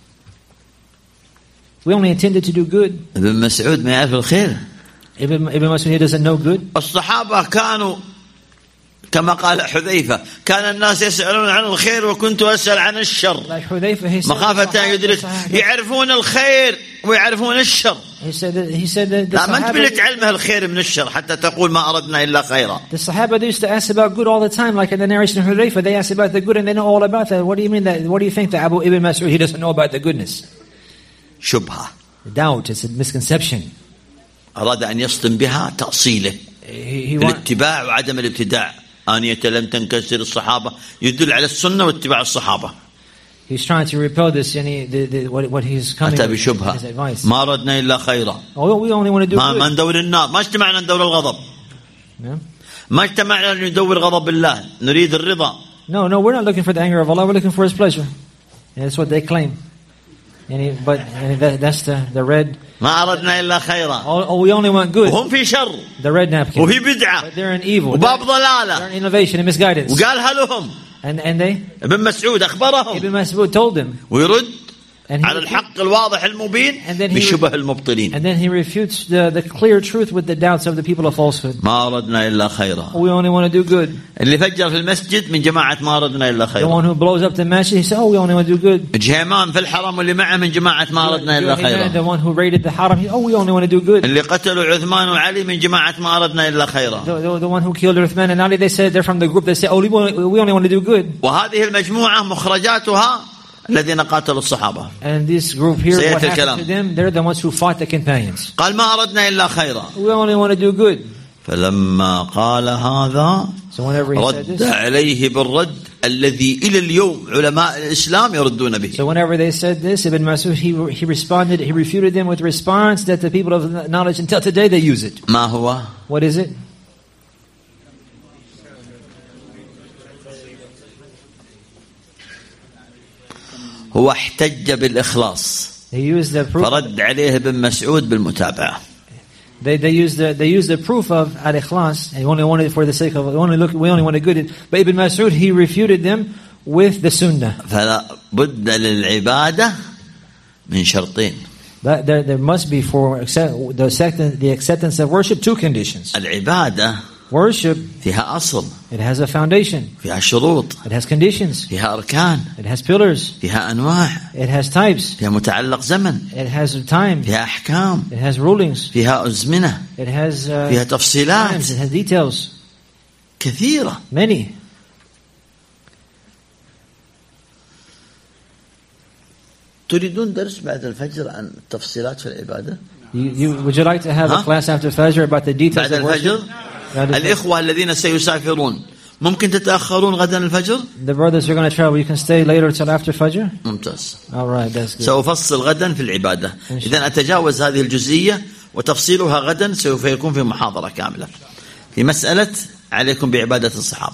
We only intended to do good. ابن مسعود ما يعرف الخير. Ibn Mas'ud, he doesn't know good. الصحابة كانوا كما قال حذيفة كان الناس يسألون عن الخير وكنت أسأل عن الشر مخافة أن يدرك يعرفون الخير ويعرفون الشر. لا ما أنت بتعلمها الخير من الشر حتى تقول ما أردنا إلا خيرا. The Sahaba used to ask about good all the time, like in the narration of Hudayfa. They ask about the good and they know all about that. What do you mean that? What do you think that Abu Ibn Mas'ud, he doesn't know about the goodness? شبهة. Doubt. It's a misconception. أراد أن يصطم بها تأصيله. الاتباع وعدم الابتداع. آنية لم تنكسر الصحابة يدل على السنة واتباع الصحابة. He's trying to repel this, what he's coming أتى with بشبهة. his advice. ما أردنا إلا خيرا. We only want to do good. ما ندور النار. ما اجتمعنا ندور الغضب. ما اجتمعنا ندور غضب الله. نريد الرضا. No, we're not looking for the anger of Allah. We're looking for His pleasure. And that's what they claim. That's the red. ما أردنا إلا خيرا. We only want good. وهم في شر. The red napkin. وفي بدعة. But they're in evil. وباب ضلالة. They're in innovation and misguidance. وقالها لهم. And they. ابن مسعود أخبرهم. Ibn Mas'ud told them. ويرد على الحق الواضح المبين بشبه المبطلين. And then he refutes the clear truth with the doubts of the people of falsehood. ما أردنا إلا خيرا. We only want to do good. اللي فجر في المسجد من جماعة ما أردنا إلا خيرا. The one who blows up the masjid, he said, we only want to do good. جهيمان في الحرم واللي معه من جماعة ما أردنا إلا خيرا. The one who raided the haram, we only want to do good. اللي قتلوا عثمان وعلي من جماعة ما أردنا إلا خيرا. The one who killed Uthman and Ali, they said they're from the group. They said, we only want to do good. وهذه المجموعة مخرجاتها الذين قاتلوا الصحابة. And this group here, what happened to them? They're the ones who fought the companions. قال ما أردنا إلا خيرا. We only want to do good. فلما قال هذا رد عليه بالرد الذي إلى اليوم علماء الإسلام يردون به. So whenever they said this, Ibn Mas'ud, he responded, he refuted them with response that the people of knowledge until today they use it. ما هو؟ What is it? هو احتج بالإخلاص. فرد عليه ابن مسعود بالمتابعة. They use the proof of al-ikhlas, and we only wanted it for the sake of we only want to good. But Ibn Mas'ud, he refuted them with the sunnah. فلا بد للعبادة من شرطين. There must be for the acceptance of worship 2 conditions. العبادة Worship, فيها أصل، it has a foundation. فيها شروط، It has conditions. فيها أركان، It has pillars. فيها أنواع، It has types. فيها متعلق زمن، It has time. فيها أحكام، It has rulings. فيها أزمنة، It has فيها تفصيلات times. It has details. كثيرة. Many. تريدون درس بعد الفجر عن التفصيلات في العبادة؟ Would you like to have a class after Fajr about the details بعد of worship? الفجر الإخوة الذين سيسافرون ممكن تتأخرون غدا الفجر؟ The brothers who are going to travel, you can stay later till after Fajr? ممتاز. All right, that's good. سأفصل غدا في العبادة. إذن أتجاوز هذه الجزئية وتفصيلها غدا سوف يكون في محاضرة كاملة في مسألة عليكم بعبادة الصحابة.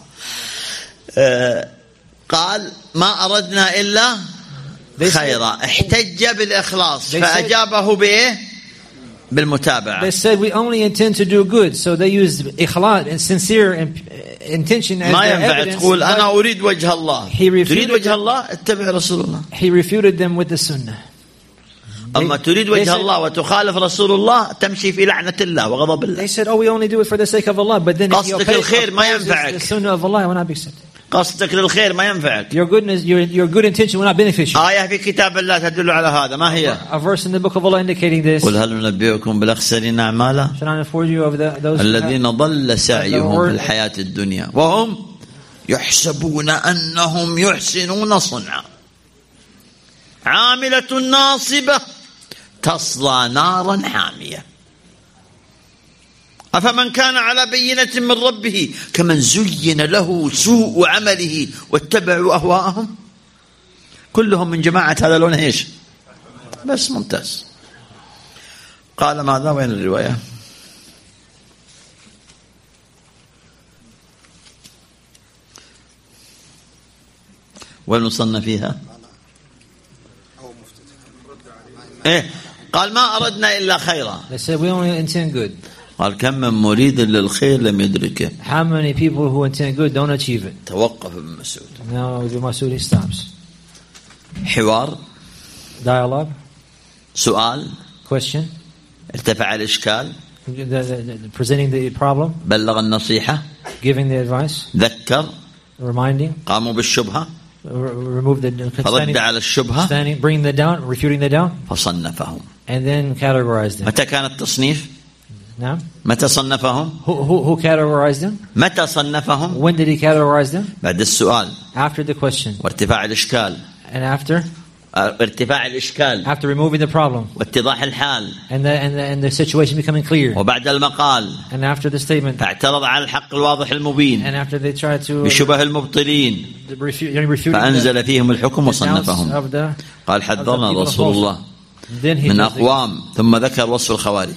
قال ما أردنا إلا خيرا، احتج بالإخلاص فأجابه بإيه؟ بالمتابعة. They said we only intend to do good, so they used ikhlas and sincere intention as ما their ينفع evidence. تقول أنا أريد وجه الله. تريد وجه الله اتبع رسول الله. He refuted them with the sunnah. أما تريد وجه الله وتخالف رسول الله تمشي في لعنة الله وغضب الله. They said, oh, we only do it for the sake of Allah, but then if you قصدك الخير ما ينفعك. the sunnah of Allah will not be accepted. قصدك للخير ما ينفعك. Your goodness, your good intention will not benefit you. آية في كتاب الله تدل على هذا، ما هي؟ A verse in the book of Allah indicating this. قل هل ننبئكم بالأخسرين أعمالا Should I inform you of those الذين ضل سعيهم في الحياة الدنيا وهم يحسبون أنهم يحسنون صنعا عاملة ناصبة تصلى نارا حامية أفمن كان على بينة من ربه كمن زين له سوء عمله واتبعوا أهواءهم. كلهم من جماعة هذا لون إيش؟ بس ممتاز. قال ماذا؟ وين الرواية؟ والمصنف فيها إيه؟ قال ما أردنا إلا خيرا. They said we only intend good. قال كم من مريد للخير لم يدركه. How many people who intend good don't achieve it? توقف ابن مسعود. Now the Masudi stops. حوار. Dialogue. سؤال. Question. ارتفع الإشكال. Presenting the problem. بلغ النصيحة. Giving the advice. ذكر. Reminding. قاموا بالشبهة. Remove the فرد على الشبهة. standing, bring the doubt, refuting the doubt. فصنفهم. And then categorize them. متى كان التصنيف؟ نعم. متى صنفهم؟ Who categorized them? متى صنفهم؟ When did he categorize them? بعد السؤال. After the question. وارتفاع الإشكال. And after? ارتفاع الإشكال. After removing the problem. واتضاح الحال. And the situation becoming clear. وبعد المقال. And after the statement. فاعترض على الحق الواضح المبين. And after they tried to بشبه المبطلين. فأنزل فيهم الحكم وصنفهم. قال حذرنا رسول الله من أقوام ثم ذكر وصف الخوارج.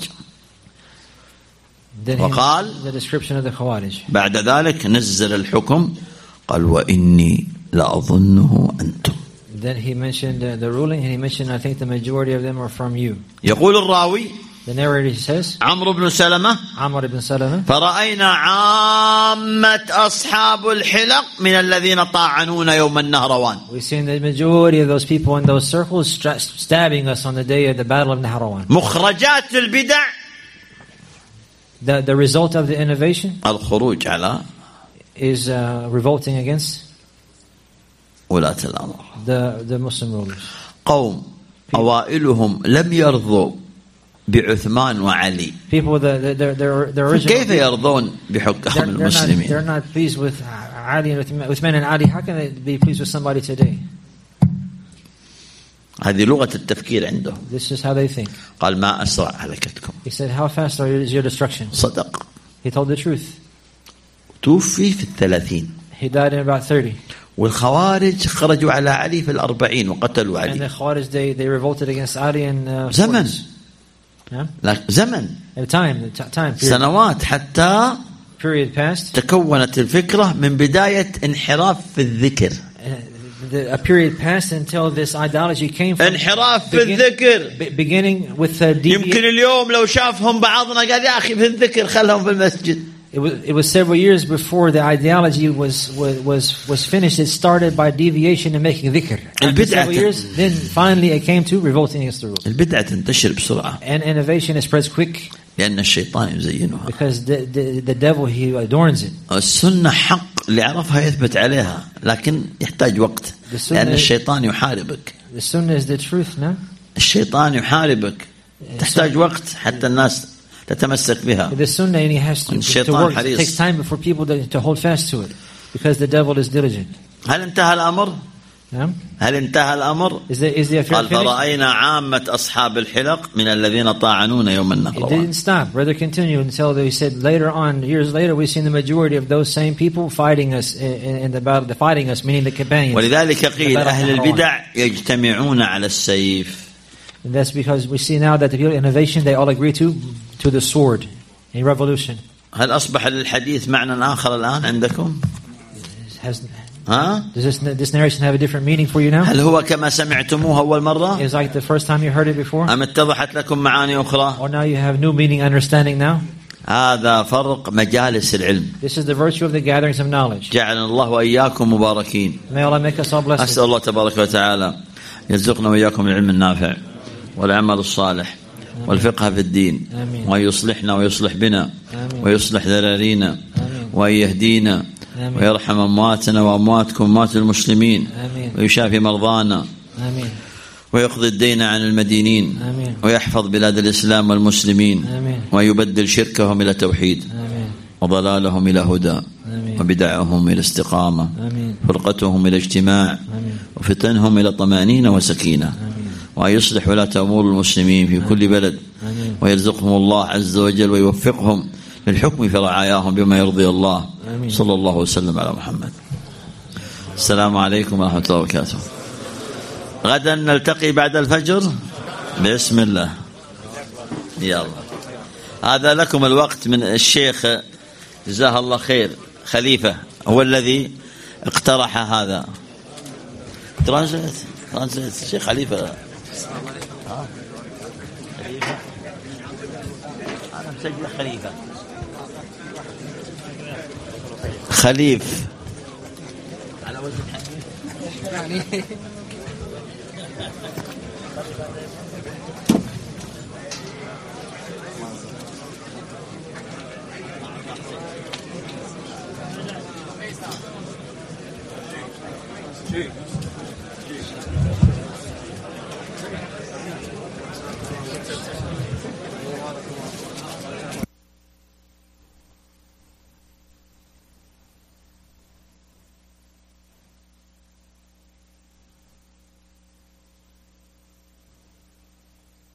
وقال بعد ذلك نزل الحكم قال وإني لأظنه أنتم. Then he mentioned the ruling, and he mentioned, I think the majority of them are from you. يقول الراوي, the narrator says, عمرو بن سلمة, Amr ibn Salama, فرأينا عامة أصحاب الحلق من الذين طاعنون يوم النهروان. We seen the majority of those people in those circles stabbing us on the day of the battle of Nahrawan. مخرجات البدع. The result of the innovation الخروج على is revolting against ولاة الأمر. The Muslim rulers. قوم أوائلهم لم يرضوا بعثمان وعلي. People the original. كيف يرضون بحكم المسلمين؟ They're not pleased with Ali and Uthman and Ali. How can they be pleased with somebody today? هذه لغة التفكير عندهم. This is how they think. قال ما أسرع هلكتكم. He said, how fast is your destruction? صدق. He told the truth. توفي في 30. He died in about 30. والخوارج خرجوا على علي في 40 وقتلوا علي. And the Khawarij they revolted against Ali and زمن. Yeah? زمن. Time period. سنوات حتى period passed. تكونت الفكرة من بداية انحراف في الذكر. A period passed until this ideology came from انحراف في الذكر. Beginning with a يمكن اليوم لو شافهم بعضنا قال يا أخي في الذكر خلهم في المسجد. It was several years before the ideology was finished. It started by deviation and making dhikr. After several years, then finally it came to revolting against the rules. البدعة تنتشر بسرعة. And innovation spreads quick. لأن الشيطان يزينها. Because the devil, he adorns it. السنة حق اللي عرفها يثبت عليها، لكن يحتاج وقت لأن الشيطان يحاربك. The sunnah is the truth, no? الشيطان يحاربك، تحتاج وقت حتى الناس تتمسك بها. The sunnah, and he has to work. It takes time for people to hold fast to it, because the devil is diligent. هل انتهى الأمر؟ نعم. هل انتهى الأمر؟ قال فرأينا عامة أصحاب الحلق من الذين طاعنون يوم النهروان. It didn't stop. Rather continue until they said later on, years later, we've seen the majority of those same people fighting us in the battle, fighting us, meaning the companions. ولذلك قيل أهل البدع يجتمعون على السيف. And that's because we see now that the people of innovation, they all agree to the sword in revolution. هل أصبح للحديث معنى آخر الآن عندكم؟ Does this narration have a different meaning for you now? هل هو كما سمعتموه أول مرة؟ Is like the first time you heard it before? أم اتضحت لكم معاني أخرى؟ Or now you have new meaning, understanding now? هذا فرق مجالس العلم. This is the virtue of the gatherings of knowledge. جعلنا الله وإياكم مباركين. May Allah make us all blessed. أسأل الله تبارك وتعالى يرزقنا وإياكم العلم النافع والعمل الصالح والفقه في الدين، ويصلحنا ويصلح بنا ويصلح ذرارينا ويهدينا ويرحم أمواتنا وأمواتكم أموات المسلمين ويشافي مرضانا ويقضي الدين عن المدينين ويحفظ بلاد الإسلام والمسلمين ويبدل شركهم إلى توحيد وضلالهم إلى هدى وبدعهم إلى استقامة فرقتهم إلى اجتماع وفتنهم إلى طمأنينة وسكينة، ويصلح ولاة أمور المسلمين في كل بلد، ويرزقهم الله عز وجل ويوفقهم للحكم في رعاياهم بما يرضي الله. صلى الله وسلم على محمد. السلام عليكم ورحمة الله وبركاته. غدا نلتقي بعد الفجر بسم الله. يلا هذا لكم الوقت من الشيخ جزاه الله خير، خليفة هو الذي اقترح هذا. ترانزلت الشيخ خليفة. أنا مسجل خليفة خليف على وزن حنيف يعني. Sí.